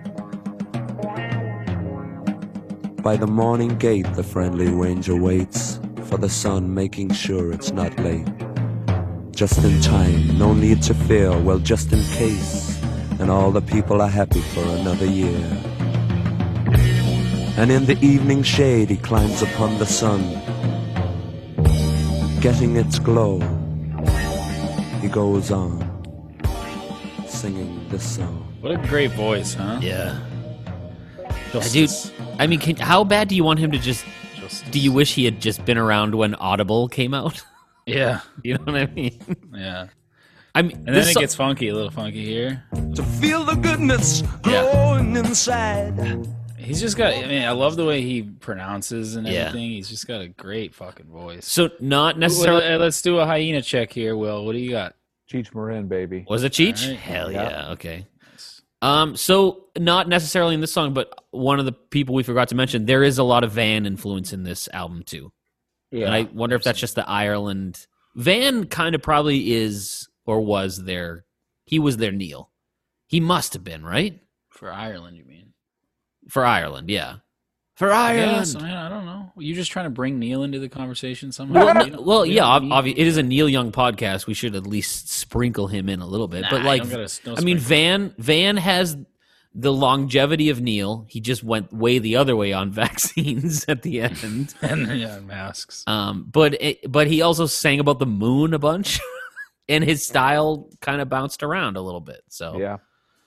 By the morning gate, the friendly ranger waits for the sun, making sure it's not late. Just in time, no need to fear, well, just in case, and all the people are happy for another year. And in the evening shade, he climbs upon the sun, getting its glow. He goes on, singing this song. What a great voice, huh? Yeah. Justice. Dude, I mean, how bad do you want him to just... Justice. Do you wish he had just been around when Audible came out? Yeah. You know what I mean? Yeah. I mean, And then it gets funky, a little funky here. To feel the goodness growing inside. He's just got, I mean, I love the way he pronounces and Yeah. everything. He's just got a great fucking voice. So not necessarily... Let's do a hyena check here, Will. What do you got? Cheech Marin, baby. Was it Cheech? All right. Hell Yeah. yeah. Okay. So not necessarily in this song, but one of the people we forgot to mention, there is a lot of Van influence in this album too. Yeah. And I wonder if that's just the Ireland. Van kind of probably is or was he was their Neil. He must have been, right? For Ireland, you mean? For Ireland, yeah. For Ireland. Yes, I don't know. You're just trying to bring Neil into the conversation somehow. Well, yeah, it is a Neil Young podcast. We should at least sprinkle him in a little bit. But like, I mean, Van has the longevity of Neil. He just went way the other way on vaccines at the end. and yeah, masks. But he also sang about the moon a bunch, and his style kind of bounced around a little bit. So Yeah.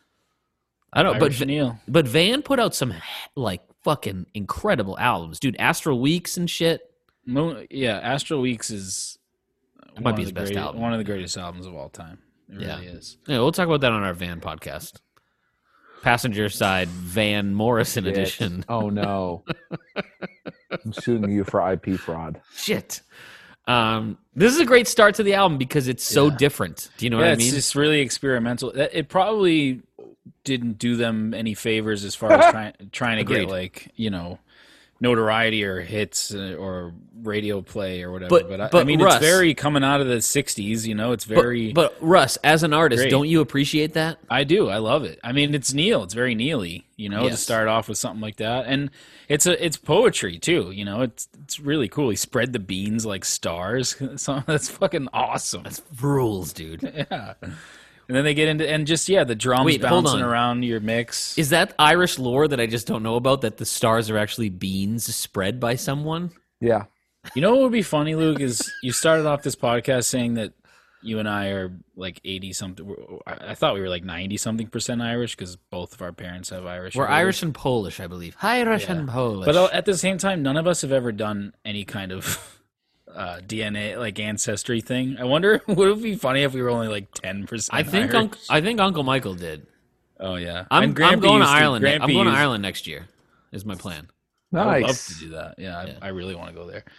I don't. Irish But Neil. But Van put out some like fucking incredible albums, dude. Astral Weeks and shit. Yeah, Astral Weeks is Might be his best album. One of the greatest albums of all time. It Yeah. really is. Yeah, we'll talk about that on our Van podcast. Passenger side Van Morrison Shit. edition. Oh no. I'm suing you for IP fraud. Shit. This is a great start to the album because it's so different. Do you know what I it's mean? just really experimental. It probably didn't do them any favors as far as trying to Agreed. get like, notoriety or hits or radio play or whatever. But I mean, Russ, it's very coming out of the 60s, it's very... But Russ, as an artist, Great. don't you appreciate that? I do. I love it. I mean, it's Neil. It's very Neil-y, to Yes. start off with something like that. And it's poetry, too, It's really cool. He spread the beans like stars. So that's fucking awesome. That's rules, dude. Yeah. And then they get into, and just, the drums Wait, hold bouncing on. around your mix. Is that Irish lore that I just don't know about, that the stars are actually beans spread by someone? Yeah. You know what would be funny, Luke, is you started off this podcast saying that you and I are like 80-something. I thought we were like 90-something% Irish because both of our parents have Irish. We're heritage. Irish and Polish, I believe. Irish and Polish. But at the same time, none of us have ever done any kind of DNA, like ancestry thing. I wonder, would it be funny if we were only like 10% I think Irish? I think Uncle Michael did. Oh, yeah. I'm And going Grampy to used Ireland. I'm Grampy going to used- Ireland next year. Is my plan. I would love Nice. to do that. Yeah, I really want to go there.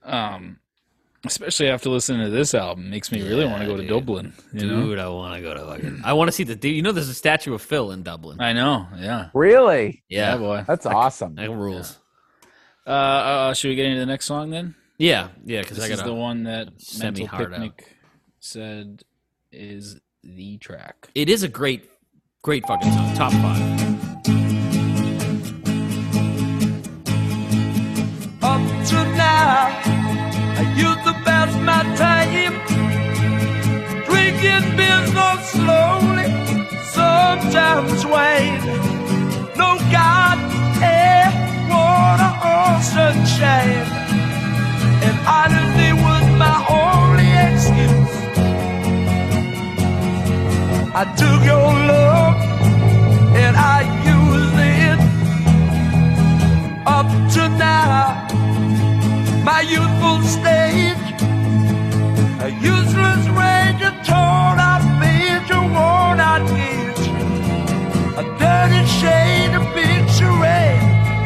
Especially after listening to this album, makes me really want to go to dude. Dublin. You know? Dude, I want to go to fucking... I want to see the... Dude, there's a statue of Phil in Dublin. I know. Yeah. Really? Yeah. boy. That's awesome. That rules. Should we get into the next song then? Yeah, because This I is got the one that Mental semi-hard out. Picnic said is the track. It is a great fucking song. Top 5. Up to now, I used to pass my time drinking beer so slowly, sometimes wine. No God, air, water, or sunshine, and honesty was my only excuse. I took your love and I used it. Up to now, my youthful stage, a useless rage, a torn out page, a worn out gauge, a dirty shade of picture rain.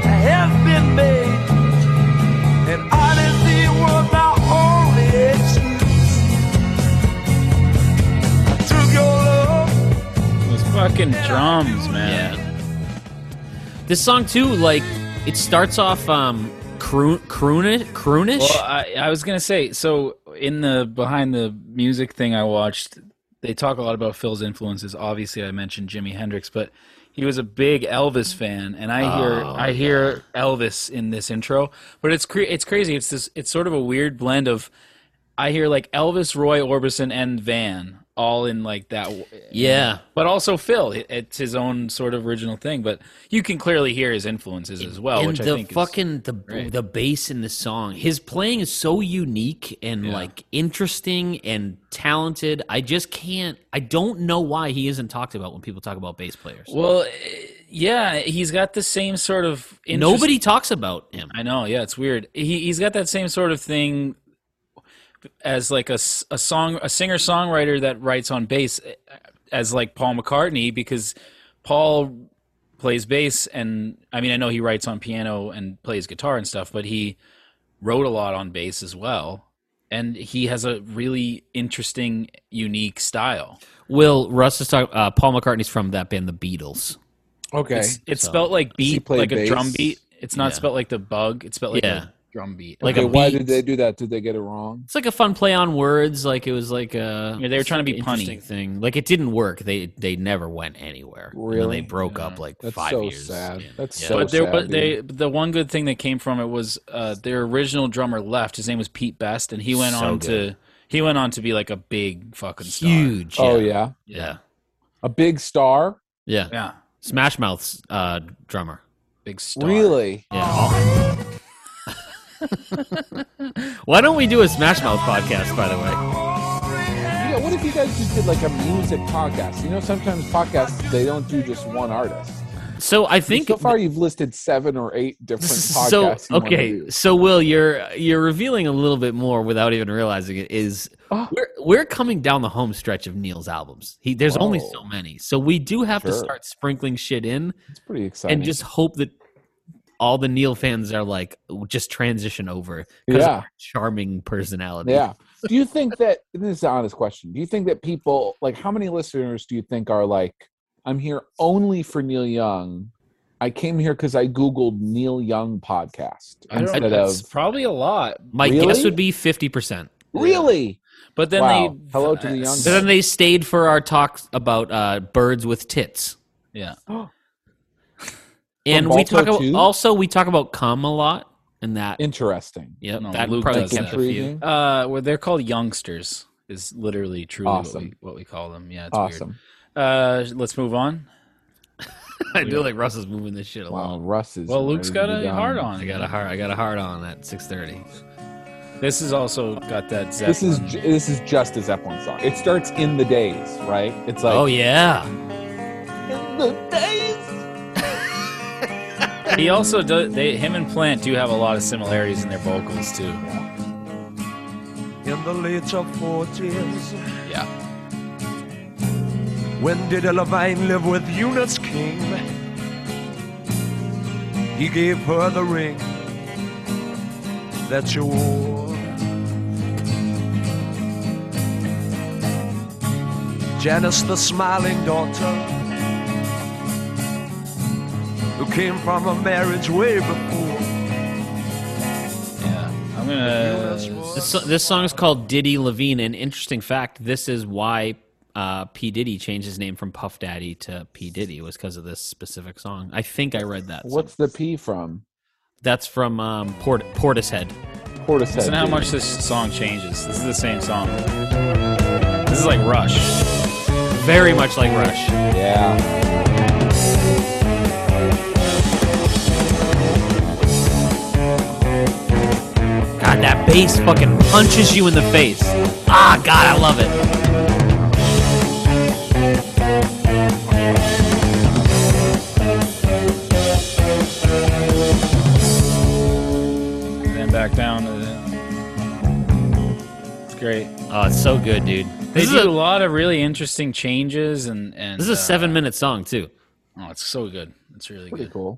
fucking drums, man. Yeah. This song too, like it starts off croonish. Well, I was gonna say, so in the behind the music thing I watched, they talk a lot about Phil's influences. Obviously, I mentioned Jimi Hendrix, but he was a big Elvis fan, and I hear Elvis in this intro. But it's crazy. It's sort of a weird blend of I hear like Elvis, Roy Orbison, and Van all in like that. Yeah. But also Phil. It's his own sort of original thing. But you can clearly hear his influences as well, and which I think is the bass in the song. His playing is so unique and like interesting and talented. I don't know why he isn't talked about when people talk about bass players. Well, yeah, he's got the same sort of nobody talks about him. I know, yeah, it's weird. He's got that same sort of thing as like a singer-songwriter that writes on bass as like Paul McCartney, because Paul plays bass, and I mean I know he writes on piano and plays guitar and stuff, but he wrote a lot on bass as well, and he has a really interesting, unique style. Will Russ is talking? Paul McCartney's from that band, the Beatles. Okay, it's spelled like beat, like bass? a drum beat. It's not spelled like the bug. It's spelled like a drum beat. Like okay, why did they do that? Did they get it wrong? It's like a fun play on words. Like it was like a they were trying to be punny thing. Like it didn't work. They never went anywhere. Really? And then they broke up like That's 5 so years. sad. Yeah. That's Yeah. so But sad. the one good thing that came from it was their original drummer left. His name was Pete Best, and he went on to be like a big fucking star. Huge. Oh yeah. yeah, a big star. Yeah. Yeah. Smash Mouth's drummer. Big star. Really? Yeah. Why don't we do a Smash Mouth podcast, by the way? Yeah, what if you guys just did like a music podcast? You know, sometimes podcasts, they don't do just one artist. So I think so far you've listed 7 or 8 different podcasts. So Will, you're revealing a little bit more without even realizing it. We're coming down the home stretch of Neil's albums. There's only so many, so we do have to start sprinkling shit in. It's pretty exciting, and just hope that all the Neil fans are like just transition over because of our charming personality. Yeah. Do you think that, and this is an honest question, do you think that people, like how many listeners do you think are like, I'm here only for Neil Young. I came here because I Googled Neil Young podcast instead of probably a lot. My guess would be 50%. Really? But then hello to the young. But then they stayed for our talks about birds with tits. Yeah. And we talk about cum a lot, and that interesting. Yep, No, that Luke probably does kept that. a few. Well, they're called youngsters. Is literally truly Awesome. what we call them. Yeah, it's Awesome. weird. Let's move on. I feel like Russ is moving this shit Wow, along. Russ is. Well, Luke's got ready to be a hard done. on. I got a hard on at 6:30. This has also got that Zeppelin. This is just a Zeppelin song. It starts in the days, right? It's like Oh yeah. in the days. He also does. Him and Plant do have a lot of similarities in their vocals too. In the later 40s, Yeah. when Diddy Levine lived with Eunice King, he gave her the ring that you wore. Janice, the smiling daughter, who came from a marriage way before. Yeah. I'm gonna. This song is called Diddy Levine. An interesting fact: this is why P Diddy changed his name from Puff Daddy to P Diddy, was because of this specific song. I think I read that. What's the P from? That's from Portishead. Portishead. Listen to how much this song changes. This is the same song. This is like Rush. Very much like Rush. Yeah. God, that bass fucking punches you in the face. Ah, God, I love it. Then back down to the... It's great. Oh, it's so good, dude. They This do is a lot of really interesting changes and This is a 7-minute song too. Oh, it's so good. It's really Pretty good. cool.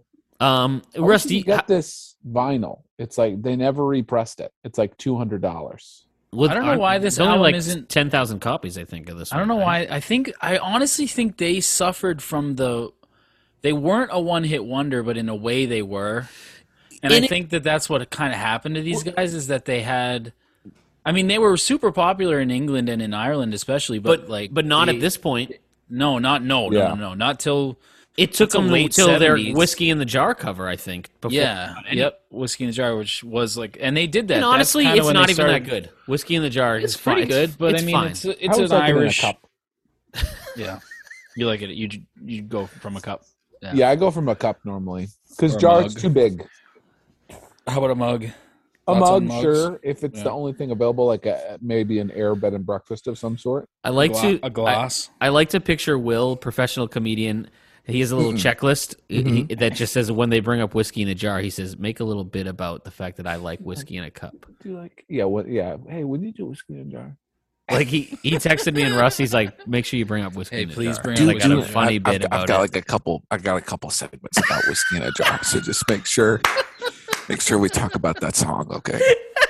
Rusty, you get this vinyl. It's like they never repressed it. It's like $200. Well, I don't know why this there's only album like isn't 10,000 copies. I think of this. I don't know why. I honestly think they suffered from they weren't a one-hit wonder, but in a way they were. And I think that's what kind of happened to these guys is that they had. I mean, they were super popular in England and in Ireland, especially, but not at this point. No, not till it took them late till their 70s. Whiskey in the Jar cover, I think. Whiskey in the Jar, which was like, and they did that. And honestly, That's kinda it's when not they even started- that good. Whiskey in the Jar It's is pretty fine. good, but it's I mean, fine. it's I an always like it in a Irish cup. Yeah, you like it. You go from a cup. Yeah, I go from a cup normally because Or a jar's mug. too big. How about a mug? A Lots of mug, mugs? sure. If it's Yeah. the only thing available, like maybe an air bed and breakfast of some sort. I like a glass. I like to picture Will, professional comedian. He has a little checklist that just says when they bring up whiskey in a jar, he says, "Make a little bit about the fact that I like whiskey in a cup." Do you like? Yeah. What? Yeah. Hey, when you do whiskey in a jar? Like he texted me and Russ. He's like, "Make sure you bring up whiskey in a please jar." bring And up I got a whiskey. funny bit about I've got it. like a couple segments about whiskey in a jar. So just make sure we talk about that song, okay?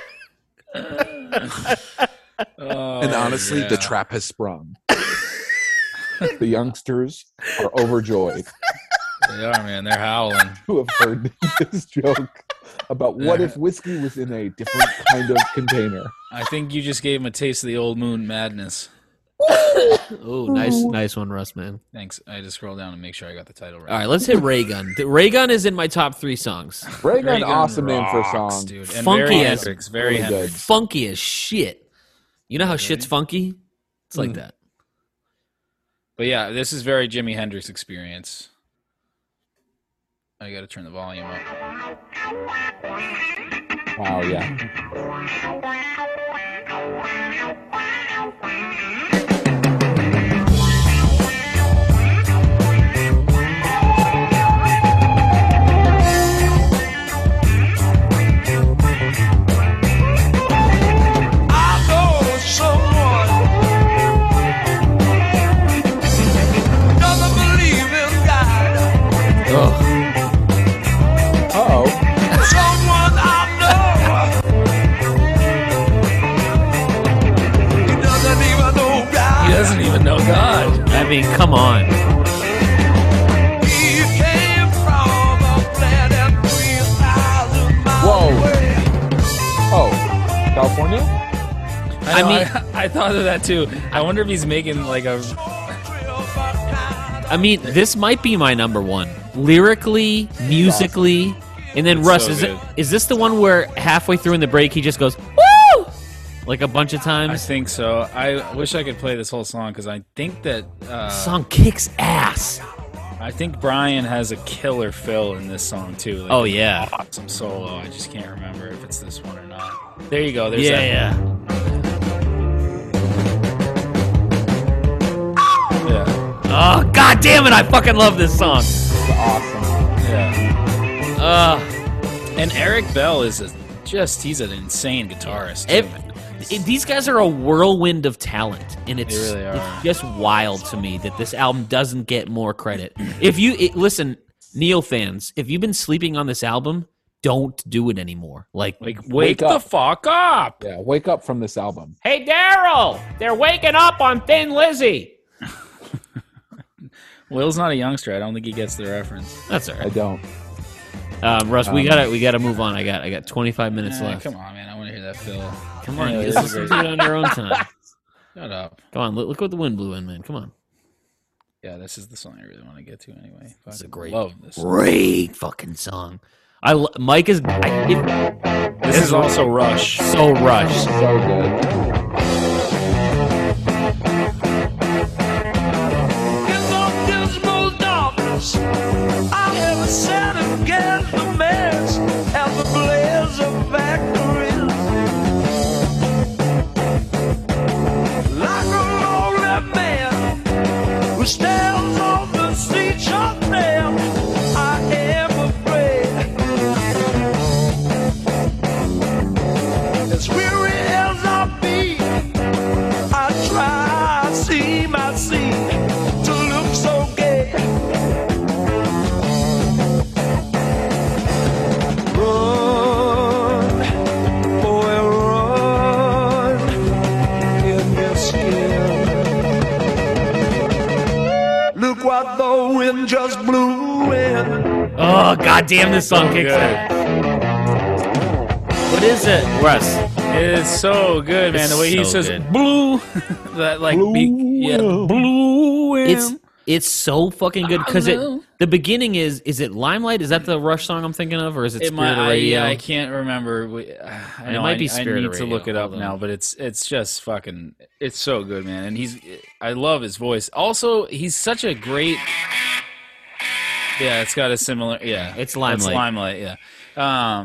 And honestly, the trap has sprung. The youngsters are overjoyed They are, man. They're howling. who have heard this joke about what if whiskey was in a different kind of container. I think you just gave him a taste of the old moon madness. Oh, nice one, Russ, man. Thanks. I had to scroll down and make sure I got the title right. All right, let's hit Ray Gun. Ray Gun is in my top 3 songs. Ray Gun, Ray Gun awesome name for a rocks, song. dude. And Funky very as- Hendrix. Very really Hendrix. good. Funky as shit. You know how shit's funky? It's like that. But yeah, this is very Jimi Hendrix experience. I got to turn the volume up. Wow, yeah. I know someone doesn't believe in God. Uh-oh. Someone I know. He doesn't even know God. He doesn't even know God. I mean, come on. He came from a planet 3,000 miles Whoa. away. Oh, California? I mean- I thought of that too. I wonder if he's making like a. I mean, this might be my number 1. Lyrically, musically, and then Russ, so is good. this the one where halfway through in the break he just goes, "Woo!" like a bunch of I times? think so. I wish I could play this whole song because I think that. Song kicks ass. I think Brian has a killer fill in this song too. Like, Oh, yeah. awesome solo. I just can't remember if it's this one or not. There you go. There's Yeah, that. yeah. Yeah. Oh, god damn it, I fucking love this song. Awesome. Yeah. And Eric Bell is he's an insane guitarist. Too, man. These guys are a whirlwind of talent, and it's, They really are. it's just wild to me that this album doesn't get more credit. Listen, Neil fans, if you've been sleeping on this album, don't do it anymore. Like Wake the up. fuck up. Yeah, wake up from this album. hey, Daryl, they're waking up on Thin Lizzy. Will's not a youngster. I don't think he gets the reference. That's all I right. don't. Russ, we gotta move on. I got 25 minutes left. Come on, man. I want to hear that fill. Come on, Yeah, just this is listen to it on your own time. Shut up. Come on, look what the wind blew in, man. Come on. Yeah, this is the song I really want to get to anyway. It's a Fucking great, love this. great fucking song. Mike is. This is also Rush. So Rush. So good. In the dismal darkness, I have sat against the mess and the blaze of factories. Like a lonely man who stands on the street shop there, I am afraid. As weary as I be, I try, seem I see to look so gay. Run, boy, run. but the wind just blew in. Oh, goddamn, this song kicks in. What is it, Russ? It's so good, man. It's The way he so says good. blue, that like blue. It's so fucking good because the beginning is it Limelight? Is that the Rush song I'm thinking of, or is it Spirit of Radio? I can't remember. I know, might be I Spirit need of to Radio. look it up Hold on. now, but it's just fucking. It's so good, man. And I love his voice. Also, he's such a great. Yeah, it's got a similar. Yeah, It's Limelight. It's Limelight. Yeah.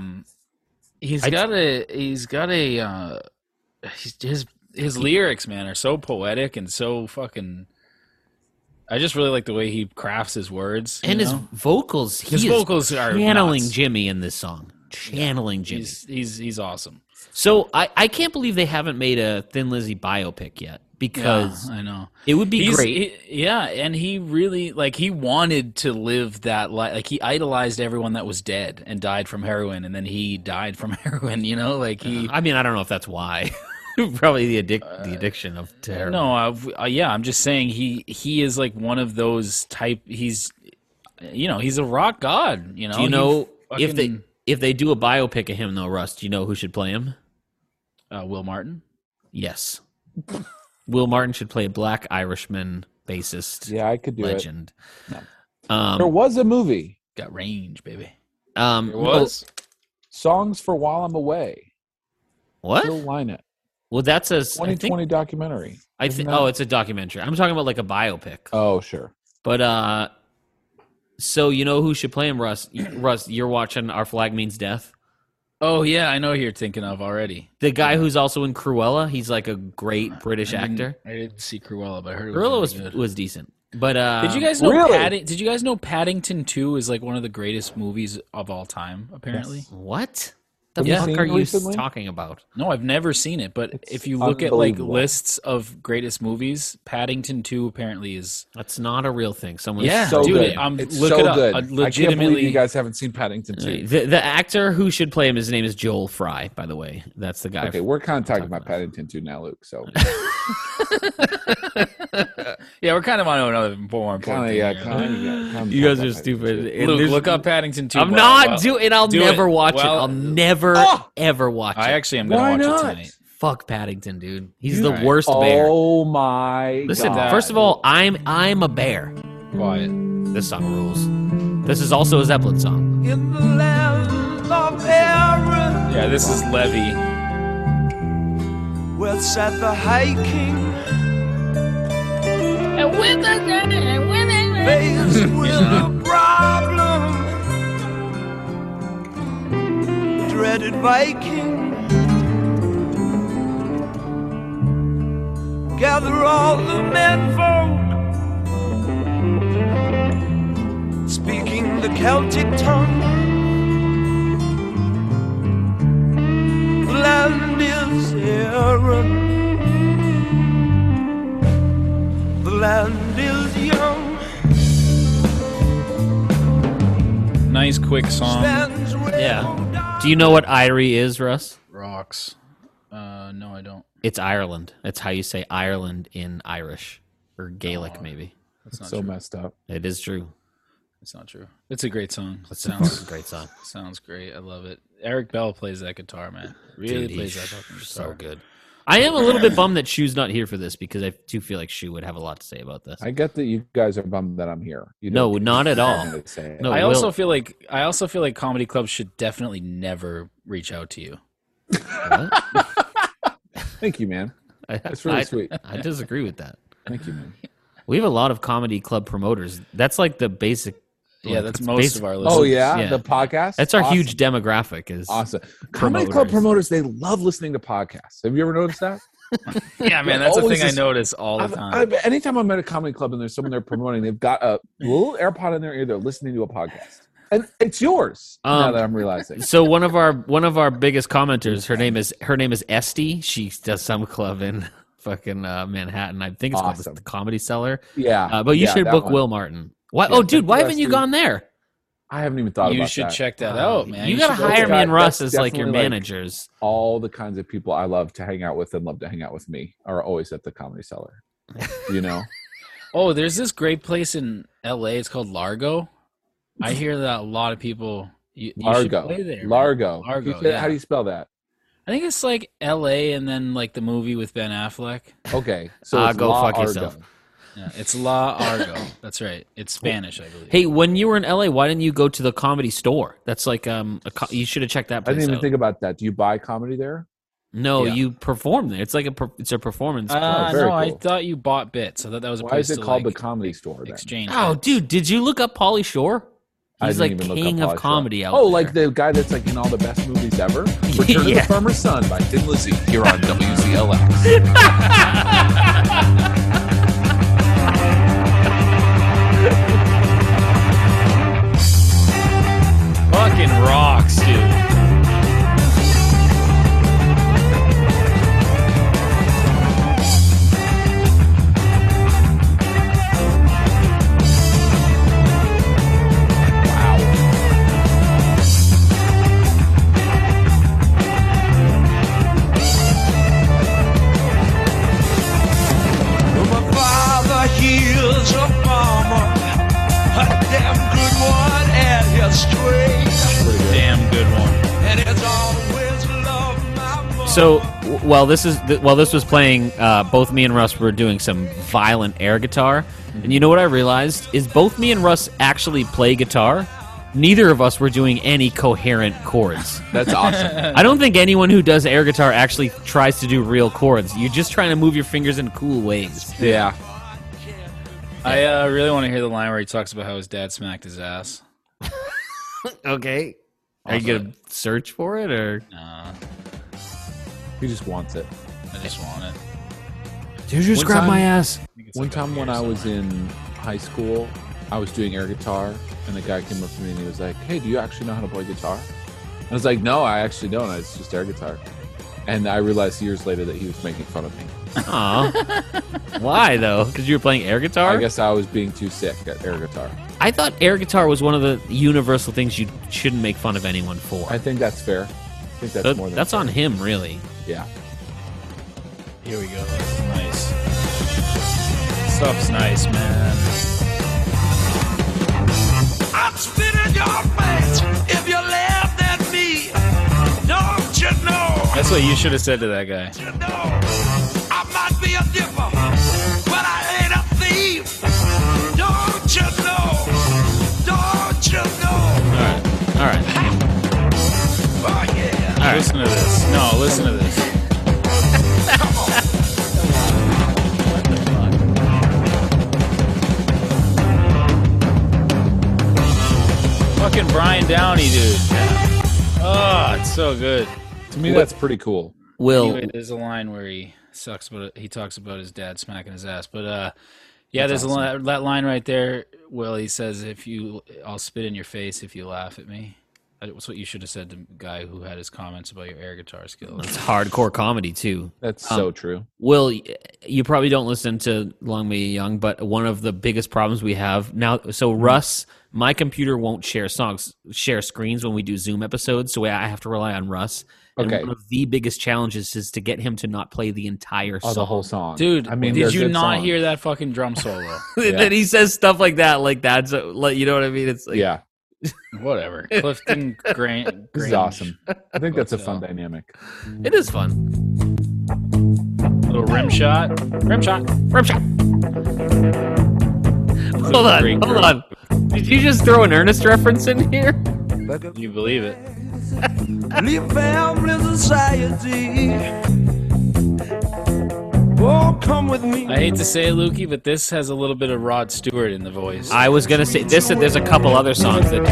His lyrics, man, are so poetic and so fucking. I just really like the way he crafts his words. And his vocals. His vocals are channeling nuts. Jimmy in this song. Channeling Jimmy. He's awesome. So I can't believe they haven't made a Thin Lizzy biopic yet because I know it would be great. And he really he wanted to live that life. Like he idolized everyone that was dead and died from heroin, and then he died from heroin. You know, I mean, I don't know if that's why. Probably the addiction of terror. No, I'm just saying he is like one of those type. He's a rock god. You know. Do you know if they do a biopic of him though, Russ? Do you know who should play him? Will Martin. Yes. Will Martin should play a black Irishman bassist. Yeah, I could do legend. it. No. There was a movie. Got range, baby. There was Songs for While I'm Away. What? Phil Lynott. Well, that's a 2020 documentary. I think. Oh, it's a documentary. I'm talking about like a biopic. Oh, sure. But so you know who should play him, Russ? Russ, you're watching Our Flag Means Death. Oh yeah, I know who you're thinking of already. The guy who's also in Cruella. He's like a great British actor. I didn't see Cruella, but I heard it Cruella was decent. But did you guys know really? Did you guys know Paddington 2 is like one of the greatest movies of all time? Apparently. Yes. What? The Have fuck you are seen it you recently? talking about? No, I've never seen it, but It's if you look at like unbelievable. lists of greatest movies, Paddington 2 apparently is. That's not a real thing. Someone Yeah, So dude, good. Look so it up. good. I I can't legitimately. believe you guys haven't seen Paddington 2. The actor who should play him, his name is Joel Fry, by the way. That's the guy. Okay, we're kind of talking about Paddington 2 now, Luke. So Yeah, we're kind of on to another more important thing. here. You guys are stupid. And Luke, there's- look up Paddington 2. I'm Well, not well, doing it. I'll do never it. watch it. Well, I'll never, ever watch it. I actually am going Why to watch not? it tonight. Fuck Paddington, dude. He's You're the right. worst bear. Oh my Listen, God. first of all, I'm a bear. Quiet. This song rules. This is also a Zeppelin song. In the land of error, Yeah, this is Levy. where sat the High King, faced with a problem. Dreaded Viking, gather all the menfolk, speaking the Celtic tongue. The land is Erin. The land is young. Nice, quick song. Stands where Yeah. Do you know what Irie is, Russ? Rocks. No, I don't. It's Ireland. It's how you say Ireland in Irish or Gaelic, maybe. That's not so true. messed up. It is true. It's not true. It's a great song. It's a fucking great song. Sounds great. I love it. Eric Bell plays that guitar, man. Really Dude, plays he's that fucking guitar. so good. I am a little bit bummed that Shu's not here for this because I do feel like Shu would have a lot to say about this. I get that you guys are bummed that I'm here. You No, don't- not at all. I'm gonna say it. No. I Will- also feel like comedy clubs should definitely never reach out to you. What? Thank you, man. That's really sweet. I disagree with that. Thank you, man. We have a lot of comedy club promoters. That's like the basic. Yeah, like, that's it's most basic- of our listeners. Oh yeah, Yeah. the podcast. That's our Awesome. huge demographic. Is Awesome. Comedy club promoters, they love listening to podcasts. Have you ever noticed that? Yeah, man, that's the Always thing I is- notice all the time. Anytime I'm at a comedy club and there's someone they're promoting, they've got a little AirPod in their ear. They're listening to a podcast, and it's yours. Now that I'm realizing. So one of our biggest commenters, her name is Esty. She does some club in fucking Manhattan. I think it's Awesome. called the Comedy Cellar. Yeah, But you yeah, should that book one. Will Martin. Why? Yeah, Oh, dude, why thank you, haven't you Esty. gone there? I haven't even thought You about should that. check that out, man. You gotta should go hire check me and that- Russ that's as like your definitely, like, managers. All the kinds of people I love to hang out with and love to hang out with me are always at the Comedy Cellar. You know, Oh, there's this great place in L.A. It's called Largo. I hear that a lot of people. You should Largo. play there. Largo. Largo. Yeah. How do you spell that? I think it's like L.A. and then like the movie with Ben Affleck. Okay, so it's go La fuck Argo. yourself. Yeah, it's La Argo. That's right. It's Spanish, I believe. Hey, when you were in LA, why didn't you go to the Comedy Store? That's like you should have checked that I place didn't even out. think about that. Do you buy comedy there? No, Yeah. you perform there. It's like it's a performance. very No, I cool. thought you bought bits. I thought that was a Why place is it to, called like, the Comedy Store then? exchange. Oh, bits. dude, did you look up Pauly Shore? I He's didn't like even look king up of Pauly comedy Shore. out Oh, there. like the guy that's like in all the best movies ever. Return of Yeah. the Farmer's Son by Thin Lizzy here on WZLX. Fucking rocks, dude. My father, he is a farmer, a damn good one, and he's straight, Damn good one. and it's always love my mother. So while this was playing, both me and Russ were doing some violent air guitar, and you know what I realized is both me and Russ actually play guitar. Neither of us were doing any coherent chords. That's awesome. I don't think anyone who does air guitar actually tries to do real chords. You're just trying to move your fingers in cool ways. Yeah. I really want to hear the line where he talks about how his dad smacked his ass. Okay. Are you gonna search for it or? He just wants it. I just want it. Did you just One grab time- my ass? One time when I was in high school, I was doing air guitar, and the guy came up to me and he was like, "Hey, do you actually know how to play guitar?" I was like, "No, I actually don't. It's just air guitar." And I realized years later that he was making fun of me. Aw. Why though? Because you were playing air guitar? I guess I was being too sick at air guitar. I thought air guitar was one of the universal things you shouldn't make fun of anyone for. I think that's fair. I think that's more than That's fair. on him, really. Yeah. Here we go. That's nice. Stuff's nice, man. I'm spitting your face if you laughed at me. Don't you know? That's what you should have said to that guy. You know, I might be a dipper, but I ain't a thief. Don't you know? Don't you know? All right. Oh yeah. All right. Listen to this. No, listen to this. Fucking Brian Downey, dude. Oh, it's so good. To me, that's pretty cool. Will, Anyway, there's a line where he talks about his dad smacking his ass, but yeah, there's that line right there. Will, he says, I'll spit in your face if you laugh at me. That's what you should have said to the guy who had his comments about your air guitar skills. it's hardcore comedy too. That's so true. Will, you probably don't listen to Long May You Young, but one of the biggest problems we have now. So Russ, my computer won't share screens when we do Zoom episodes, so I have to rely on Russ. And Okay. one of the biggest challenges is to get him to not play the entire song. Oh, the whole song. Dude, I mean, did they're you good not songs. hear that fucking drum solo? Then he says stuff like that, like you know what I mean? It's like, Yeah. Whatever. Clifton Grant. This is awesome. I think that's a fun dynamic. it is fun. Little rim shot. Rim shot. Rim shot. Hold on. Did you just throw an Ernest reference in here? You believe it. Leave family society. Oh, come with me. I hate to say it, Lukey, but this has a little bit of Rod Stewart in the voice. I was gonna say this. There's a couple other songs that.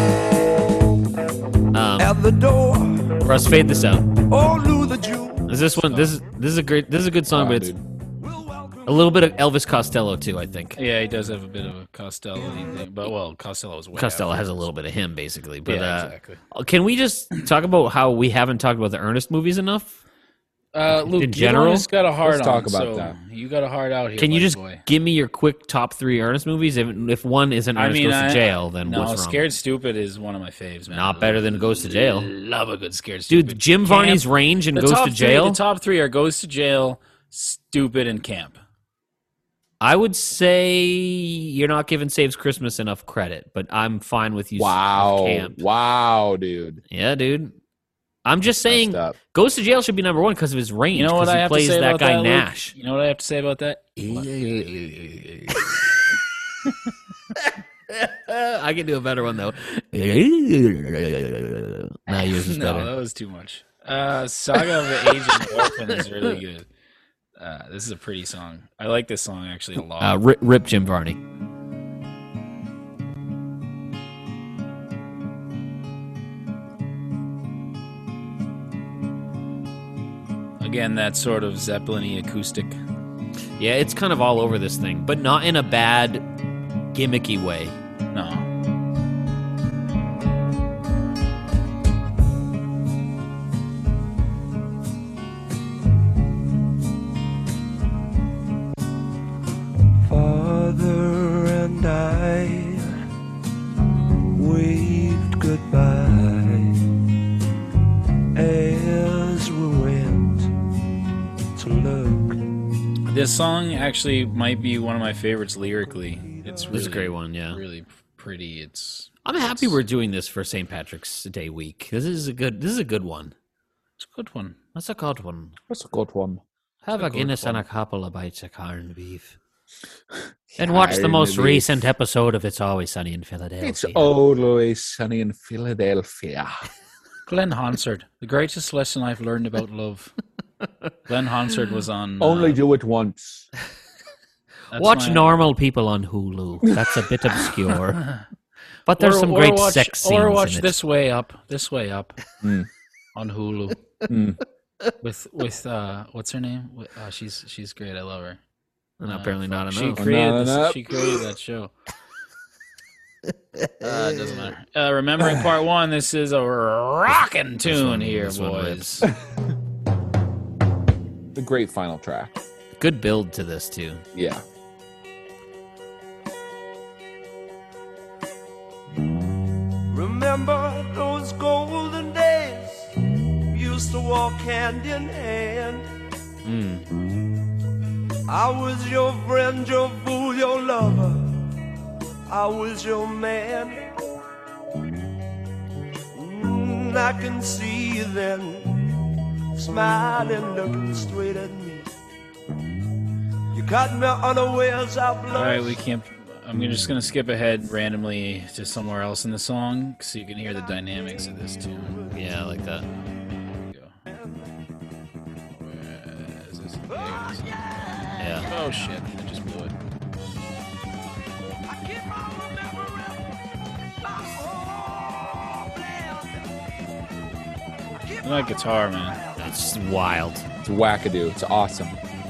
At the door. Russ, fade this out. Oh, Lou the Jew. Is this one? This is a good song, but it's a little bit of Elvis Costello too. I think Yeah, he does have a bit of a Costello thing, but Costello is way Costello after. has a little bit of him basically. But Yeah, exactly. Can we just talk about how we haven't talked about the Ernest movies enough? Luke, in general? you just got a hard Let's on. talk about so that. You got a hard out here. Can you buddy just boy. give me your quick top 3 Ernest movies? If one isn't Ernest Goes to Jail, then no, what's wrong? Scared Stupid is one of my faves, man. Not better than Goes to Jail. Love a good Scared Stupid. Dude, Jim Varney's Range and The Goes top to Jail. The top 3 are Goes to Jail, Stupid, and Camp. I would say you're not giving Saves Christmas enough credit, but I'm fine with you. Camp. Wow, dude. Yeah, dude. I'm just saying, Goes to Jail should be number one because of his range. You know what I have to say about that guy Luke? Nash. You know what I have to say about that? I can do a better one though. Nah, yours is better. No, that was too much. Saga of the Aged Orphan is really good. This is a pretty song. I like this song actually a lot. Rip Jim Varney. Again, that sort of Zeppelin-y acoustic. Yeah, it's kind of all over this thing, but not in a bad, gimmicky way. No. Father and I waved goodbye as we went to look. This song actually might be one of my favorites lyrically. It's really, a great one, yeah. Really pretty. I'm happy we're doing this for St. Patrick's Day week. This is a good one. It's a good one. That's a good one. That's a good one. Have a Guinness and a couple of bites of corned beef. And watch the most recent episode of It's Always Sunny in Philadelphia. It's always sunny in Philadelphia. Glenn Hansard, the greatest lesson I've learned about love. Glenn Hansard was on... Only do it once. Watch Normal People on Hulu. That's a bit obscure. But there's some great sex scenes Or watch in it. This Way Up on Hulu. With what's her name? She's great. I love her. And apparently not She enough. created that show. It doesn't matter. Remembering part one, this is a rockin' tune here, boys. The great final track. Good build to this, too. Yeah. Remember those golden days? We used to walk hand in hand. I was your friend, your fool, your lover. I was your man. I can see you then, smiling, looking straight at me. You caught me unawares, I blushed. All right, we can't. I'm just gonna skip ahead randomly to somewhere else in the song so you can hear the dynamics of this tune. Yeah, I like that. Yeah. Oh shit! I just blew it. That guitar, man. That's wild. It's wackadoo. It's awesome.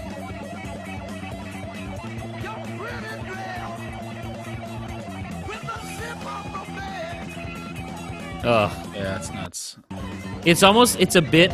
Oh, yeah, it's nuts. It's a bit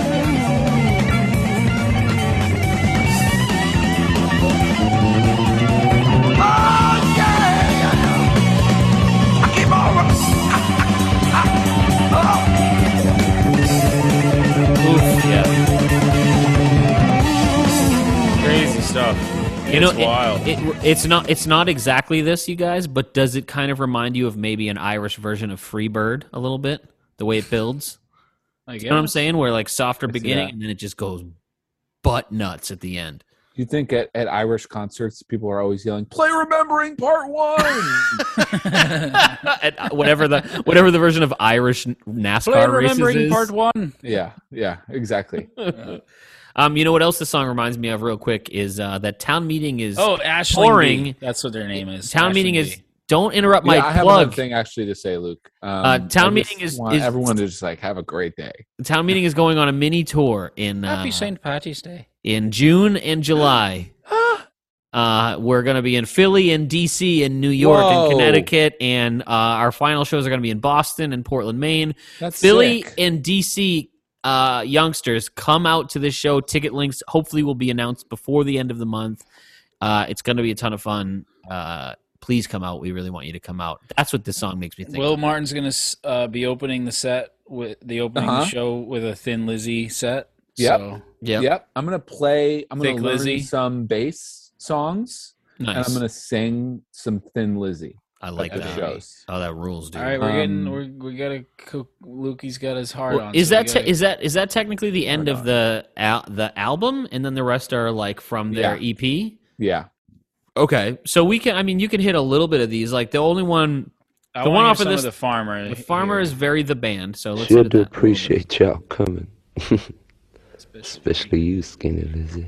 Crazy stuff. It's wild. It's not exactly this, you guys, but does it kind of remind you of maybe an Irish version of Freebird a little bit? The way it builds? You know what I'm saying? Where like softer beginning and then it just goes butt nuts at the end. You think at Irish concerts people are always yelling, "Play Remembering Part 1!" At whatever the version of Irish NASCAR races Remembering is. Part 1. Yeah, exactly. You know what else the song reminds me of real quick is that Town Meeting is Ashling pouring. B. That's what their name is. Town Meeting Ashling is B. don't interrupt my I have plug. another thing actually to say, Luke. Town Meeting is everyone to just like have a great day. Town Meeting is going on a mini tour in Happy St. Patrick's Day. In June and July. We're going to be in Philly and DC and New York and Connecticut, and our final shows are going to be in Boston and Portland, Maine. That's Philly sick. and DC youngsters, come out to this show. Ticket links hopefully will be announced before the end of the month. It's going to be a ton of fun. Please come out. We really want you to come out. That's what this song makes me think. Will Martin's going to be opening the set with the show with a Thin Lizzy set. Yep. So, Yep. I'm gonna Thick learn Lizzy. some bass songs. and Nice. I'm gonna sing some Thin Lizzy. I like at the that. shows. Oh, that rules, dude. All right, we gotta cook. Lukey's got his heart Well, on. is so we that gotta- is that technically the end of the album, and then the rest are like from their EP? Yeah. Okay, so we can. I mean, you can hit a little bit of these. Like the only one, I the wanna one hear off of some this, the Farmer. The Farmer is very the band. So let's Sure hit do that. appreciate y'all coming. Especially you, Skinny Lizzy.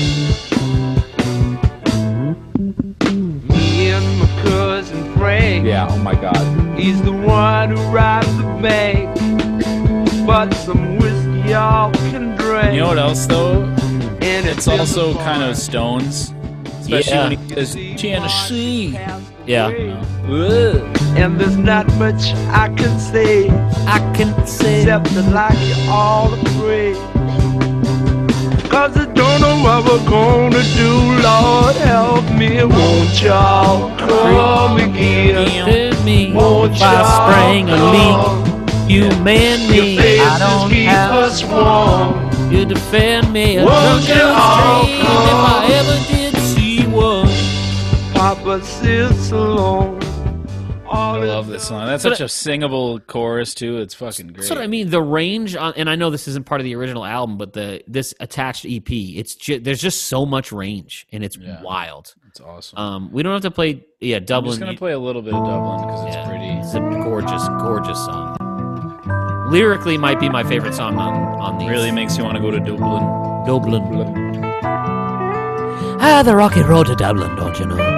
Me and my cousin Frank. Yeah, oh my God. He's the one who robs the bank. But some whiskey y'all can drink. You know what else though? And It's also kind of Stones, especially Yeah. when he says Tennessee. Yeah. And there's not much I can say. Except to like you all to pray. Cause I don't know what we're gonna do. Lord help me. Won't y'all come again? Me Won't by y'all spraying a come? leak. You man me. I don't keep have. us warm. You defend me. A Won't drunken you all stream. If I ever did see one. Papa sits alone. I love this song. That's such a singable chorus too. It's fucking great. That's what I mean. The range on, and I know this isn't part of the original album, but this attached EP, there's just so much range, and it's wild. It's awesome. We don't have to play. Yeah, Dublin. I'm just gonna play a little bit of Dublin because it's pretty. It's a gorgeous, gorgeous song. Lyrically, might be my favorite song on these. Really makes you want to go to Dublin. Dublin. Ah, the rocky road to Dublin, don't you know?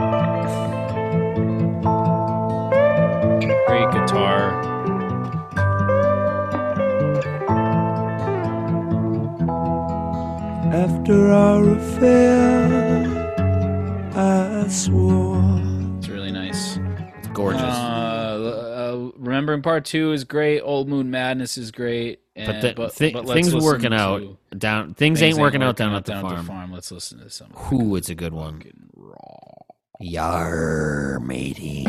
Great guitar. After our affair, I swore. It's really nice. It's gorgeous. Remembering Part 2 is great. Old Moon Madness is great. But And, let's things working out down. Things ain't working out down at the farm. Let's listen to some. Ooh, it's a good one. Yar, matey.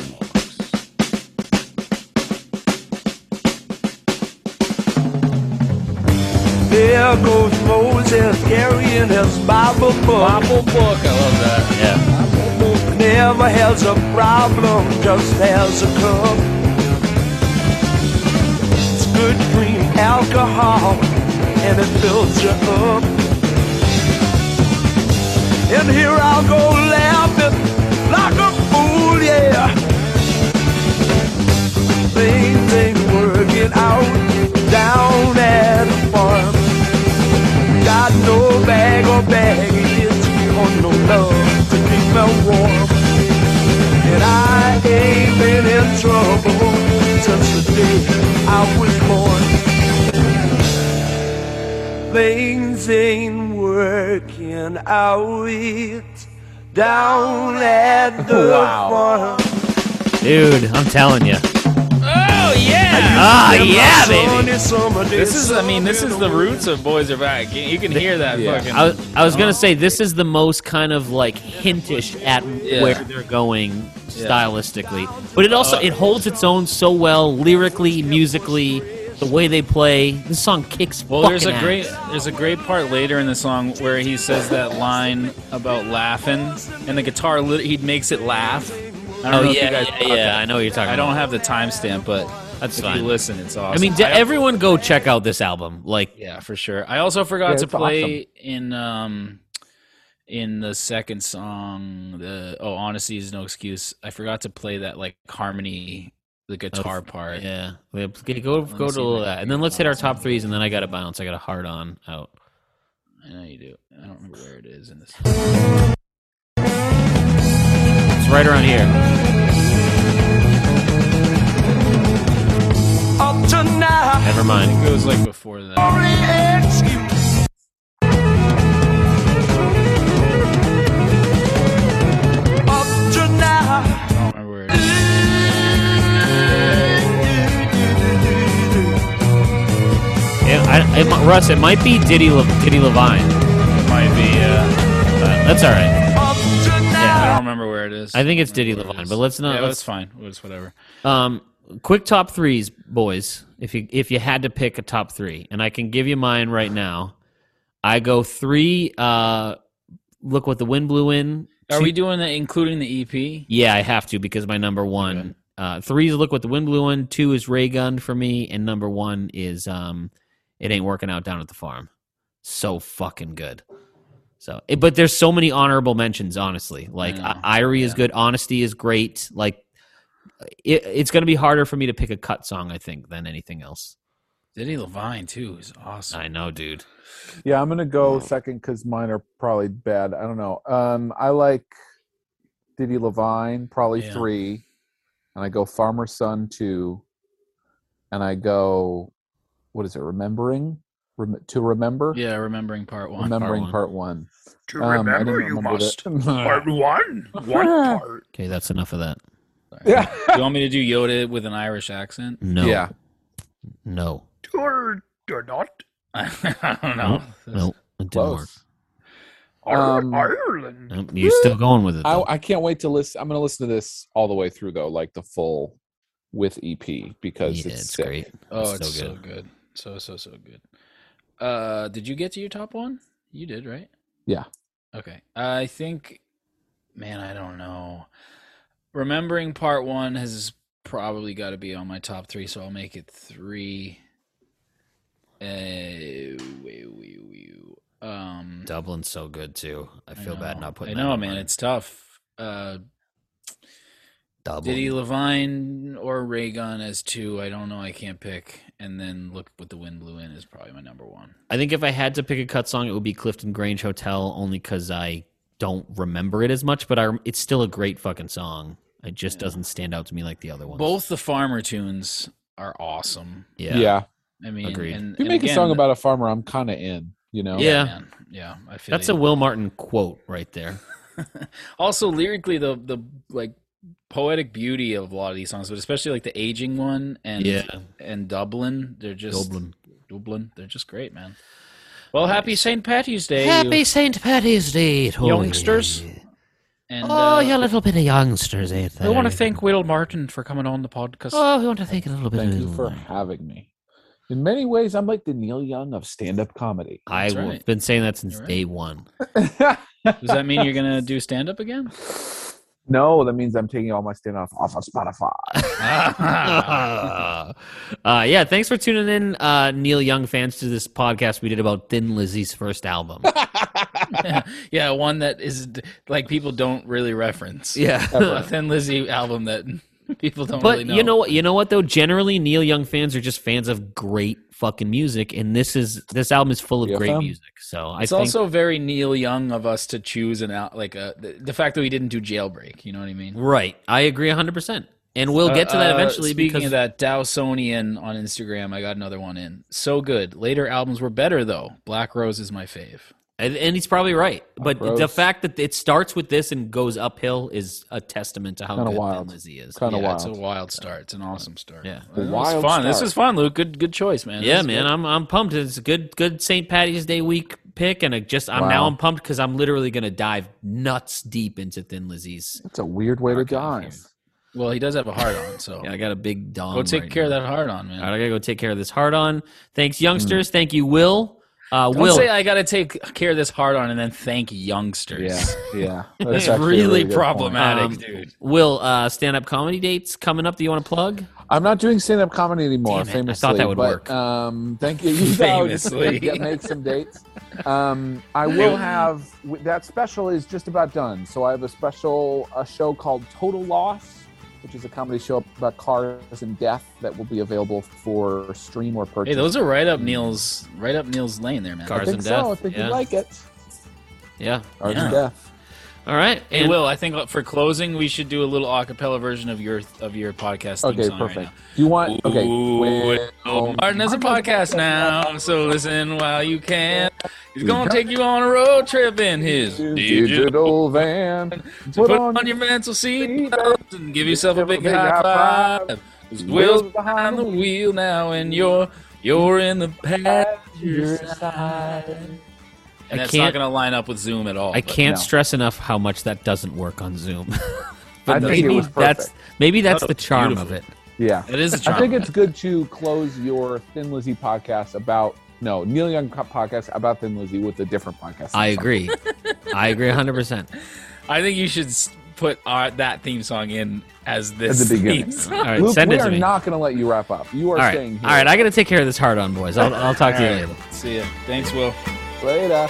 There goes Moses carrying his Bible book. I love that. Yeah. Never has a problem, just has a cup. It's good green alcohol, and it fills you up. And here I'll go laughing like a fool, yeah. Things ain't working out down at the farm. Got no bag or baggage, or no love to keep me warm. And I ain't been in trouble since the day I was born. Things ain't working out down at the farm. Dude, I'm telling you. Oh yeah! Ah, yeah, baby. This is the roots of Boys Are Back. You can hear that fucking. I was gonna say this is the most kind of like hintish at where they're going stylistically, but it also it holds its own so well lyrically, musically, the way they play. This song kicks. Well, there's there's a great part later in the song where he says that line about laughing, and the guitar he makes it laugh. I don't know if you guys caught that. I know what you're talking I about. don't have the timestamp, but that's if fine. you listen, it's awesome. I mean, everyone go check out this album. Like, yeah, for sure. I also forgot to play in the second song, Honesty Is No Excuse. I forgot to play that like harmony, the guitar part. Yeah, go to that, and then let's hit our top threes, and then I got to bounce. I got a hard on out. I know you do. I don't remember where it is in this. It's right around here. Up to now. Never mind. It goes like before that. Up to now. I don't remember where it is. Russ, it might be Diddy Levine. It might be. That's all right. Yeah, I don't remember where it is. I think it's Diddy Levine, but let's not. Yeah, let's that's fine. It's whatever. Quick top threes, boys. If you had to pick a top three, and I can give you mine right now. I go 3. Look What the Wind Blew In. Are we doing that including the EP? Yeah, I have to because my number one. 3 is Look What the Wind Blew In. 2 is Ray Gun for me, and number 1 is It Ain't Working Out Down at the Farm. So fucking good. So, but there's so many honorable mentions, honestly. Like Irie is good, Honesty is great. Like it's going to be harder for me to pick a cut song, I think, than anything else. Diddy Levine too is awesome. I know, dude. Yeah, I'm gonna go second because mine are probably bad. I don't know. I like Diddy Levine, probably 3, and I go Farmer's Son 2, and I go, what is it? To Remember? Yeah, Remembering Part 1. Remembering Part 1. To remember, you must. Part 1. One part. Okay, that's enough of that. Yeah. Do you want me to do Yoda with an Irish accent? No. Yeah. No. Or not. I don't know. No, it didn't work. Ireland. Nope, you're still going with it, though. I can't wait to listen. I'm going to listen to this all the way through, though, like the full with EP, because it's sick. Great. Oh, it's so good. So good. Did you get to your top 1? You did, right? Yeah. Okay. I think, man, I don't know. Remembering Part 1 has probably got to be on my top 3, so I'll make it 3. Dublin's so good too. I feel bad not putting. I know, that man. on. It's tough. Dublin. Diddy Levine or Ray Gun as 2. I don't know. I can't pick. And then Look What the Wind Blew In is probably my number 1. I think if I had to pick a cut song, it would be Clifton Grange Hotel, only because I don't remember it as much. But it's still a great fucking song. It just doesn't stand out to me like the other ones. Both the Farmer tunes are awesome. Yeah. I mean, agreed. If you make a song about a farmer, I'm kind of in, you know? Yeah. Yeah. I feel That's a Will Martin quote right there. Also, lyrically, the like poetic beauty of a lot of these songs, but especially like the Aging one and Dublin, they're just Dublin. They're just great, man. Well, happy St. Patty's Day. Happy St. Patty's Day, youngsters. Yeah. And, you little bit of youngsters out there. I want to thank Will Martin for coming on the podcast. Oh, we want to thank a little bit. Thank you for having me. In many ways, I'm like the Neil Young of stand-up comedy. I've been saying that since day one. Does that mean you're going to do stand-up again? No, that means I'm taking all my stand-off off of Spotify. Yeah, thanks for tuning in, Neil Young fans, to this podcast we did about Thin Lizzy's first album. Yeah, one that is like people don't really reference. Yeah. A Thin Lizzy album that people don't really know. But you know what though? Generally, Neil Young fans are just fans of great fucking music, and this album is full of great music. So it's also very Neil Young of us to choose the fact that we didn't do Jailbreak. You know what I mean? Right. I agree 100%. And we'll get to that eventually. Speaking of that, Dowsonian on Instagram, I got another one in. So good. Later albums were better though. Black Rose is my fave. And he's probably right. But the fact that it starts with this and goes uphill is a testament to how good Thin Lizzy is. Kind of wild. It's a wild start. It's an awesome start. Yeah. Wild fun. start. This is fun, Luke. Good choice, man. Yeah, man. I'm pumped. It's a good St. Patty's Day week pick, and I'm pumped because I'm literally going to dive nuts deep into Thin Lizzy's. That's a weird way to dive. Well, he does have a hard on, so yeah, I got a big dong. Go take care of that hard on, man. All right, I gotta go take care of this hard on. Thanks, youngsters. Thank you, Will. Don't say I gotta take care of this hard on and then thank youngsters. Yeah. That's really problematic, dude. Will, stand-up comedy dates coming up? Do you want to plug? I'm not doing stand-up comedy anymore. Damn it, famously, I thought that would work. Thank you. Famously, make some dates. I will have that special is just about done. So I have a show called Total Loss, which is a comedy show about cars and death that will be available for stream or purchase. Hey, those are right up Neil's lane there, man. Cars and so. death. I think you like it. Yeah. Cars and death. All right. Hey, Will, I think for closing, we should do a little a cappella version of your podcast theme song perfect. right now. Do you want? Okay. Will Martin has a podcast now, so listen while you can. He's gonna take you on a road trip in his digital van. So put on your mental seat belts and give yourself a big high five. His Will's behind the wheel now, and you're in the passenger side. And that's not going to line up with Zoom at all. I can't stress enough how much that doesn't work on Zoom. But I think it was perfect. Maybe that's the charm of it. Yeah, it is. A charm I think it's good to close your Thin Lizzy podcast Neil Young podcast about Thin Lizzy with a different podcast. I agree. I agree 100%. I think you should put that theme song in as this At the beginning. theme song. All right, Luke, send we it to are me. not going to let you wrap up. You are All right, staying here. all right. I got to take care of this hard on, boys. I'll talk to you later. See ya. Thanks, Will. Later.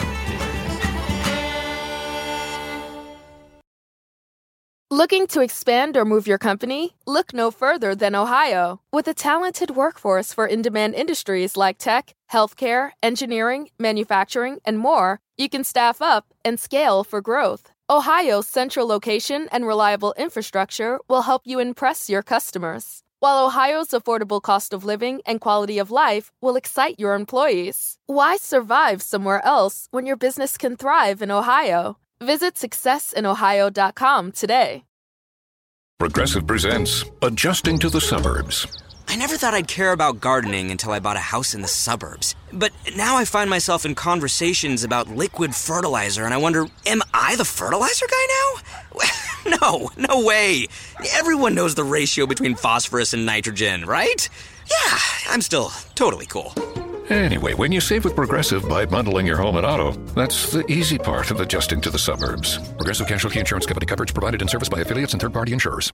Looking to expand or move your company? Look no further than Ohio. With a talented workforce for in-demand industries like tech, healthcare, engineering, manufacturing, and more, you can staff up and scale for growth. Ohio's central location and reliable infrastructure will help you impress your customers, while Ohio's affordable cost of living and quality of life will excite your employees. Why survive somewhere else when your business can thrive in Ohio? Visit successinohio.com today. Progressive presents Adjusting to the Suburbs. I never thought I'd care about gardening until I bought a house in the suburbs. But now I find myself in conversations about liquid fertilizer, and I wonder, am I the fertilizer guy now? No way. Everyone knows the ratio between phosphorus and nitrogen, right? Yeah, I'm still totally cool. Anyway, when you save with Progressive by bundling your home and auto, that's the easy part of adjusting to the suburbs. Progressive Casualty Insurance Company. Coverage provided and serviced by affiliates and third-party insurers.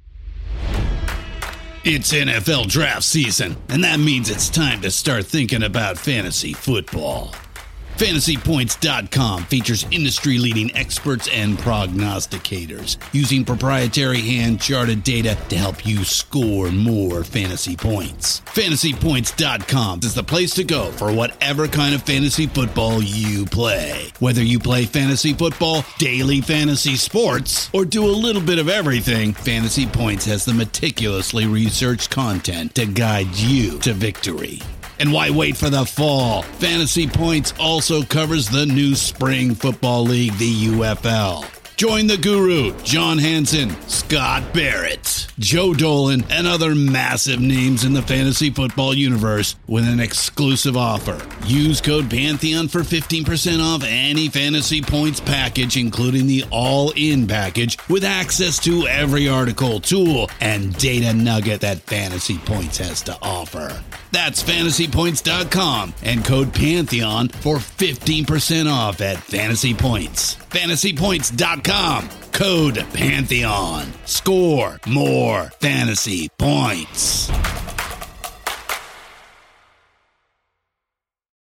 It's NFL draft season, and that means it's time to start thinking about fantasy football. FantasyPoints.com features industry-leading experts and prognosticators using proprietary hand-charted data to help you score more fantasy points. FantasyPoints.com is the place to go for whatever kind of fantasy football you play. Whether you play fantasy football, daily fantasy sports, or do a little bit of everything, Fantasy Points has the meticulously researched content to guide you to victory. And why wait for the fall? Fantasy Points also covers the new spring football league, the UFL. Join the guru, John Hansen, Scott Barrett, Joe Dolan, and other massive names in the fantasy football universe with an exclusive offer. Use code Pantheon for 15% off any Fantasy Points package, including the all-in package, with access to every article, tool, and data nugget that Fantasy Points has to offer. That's FantasyPoints.com and code Pantheon for 15% off at Fantasy Points. FantasyPoints.com, code Pantheon. Score more fantasy points.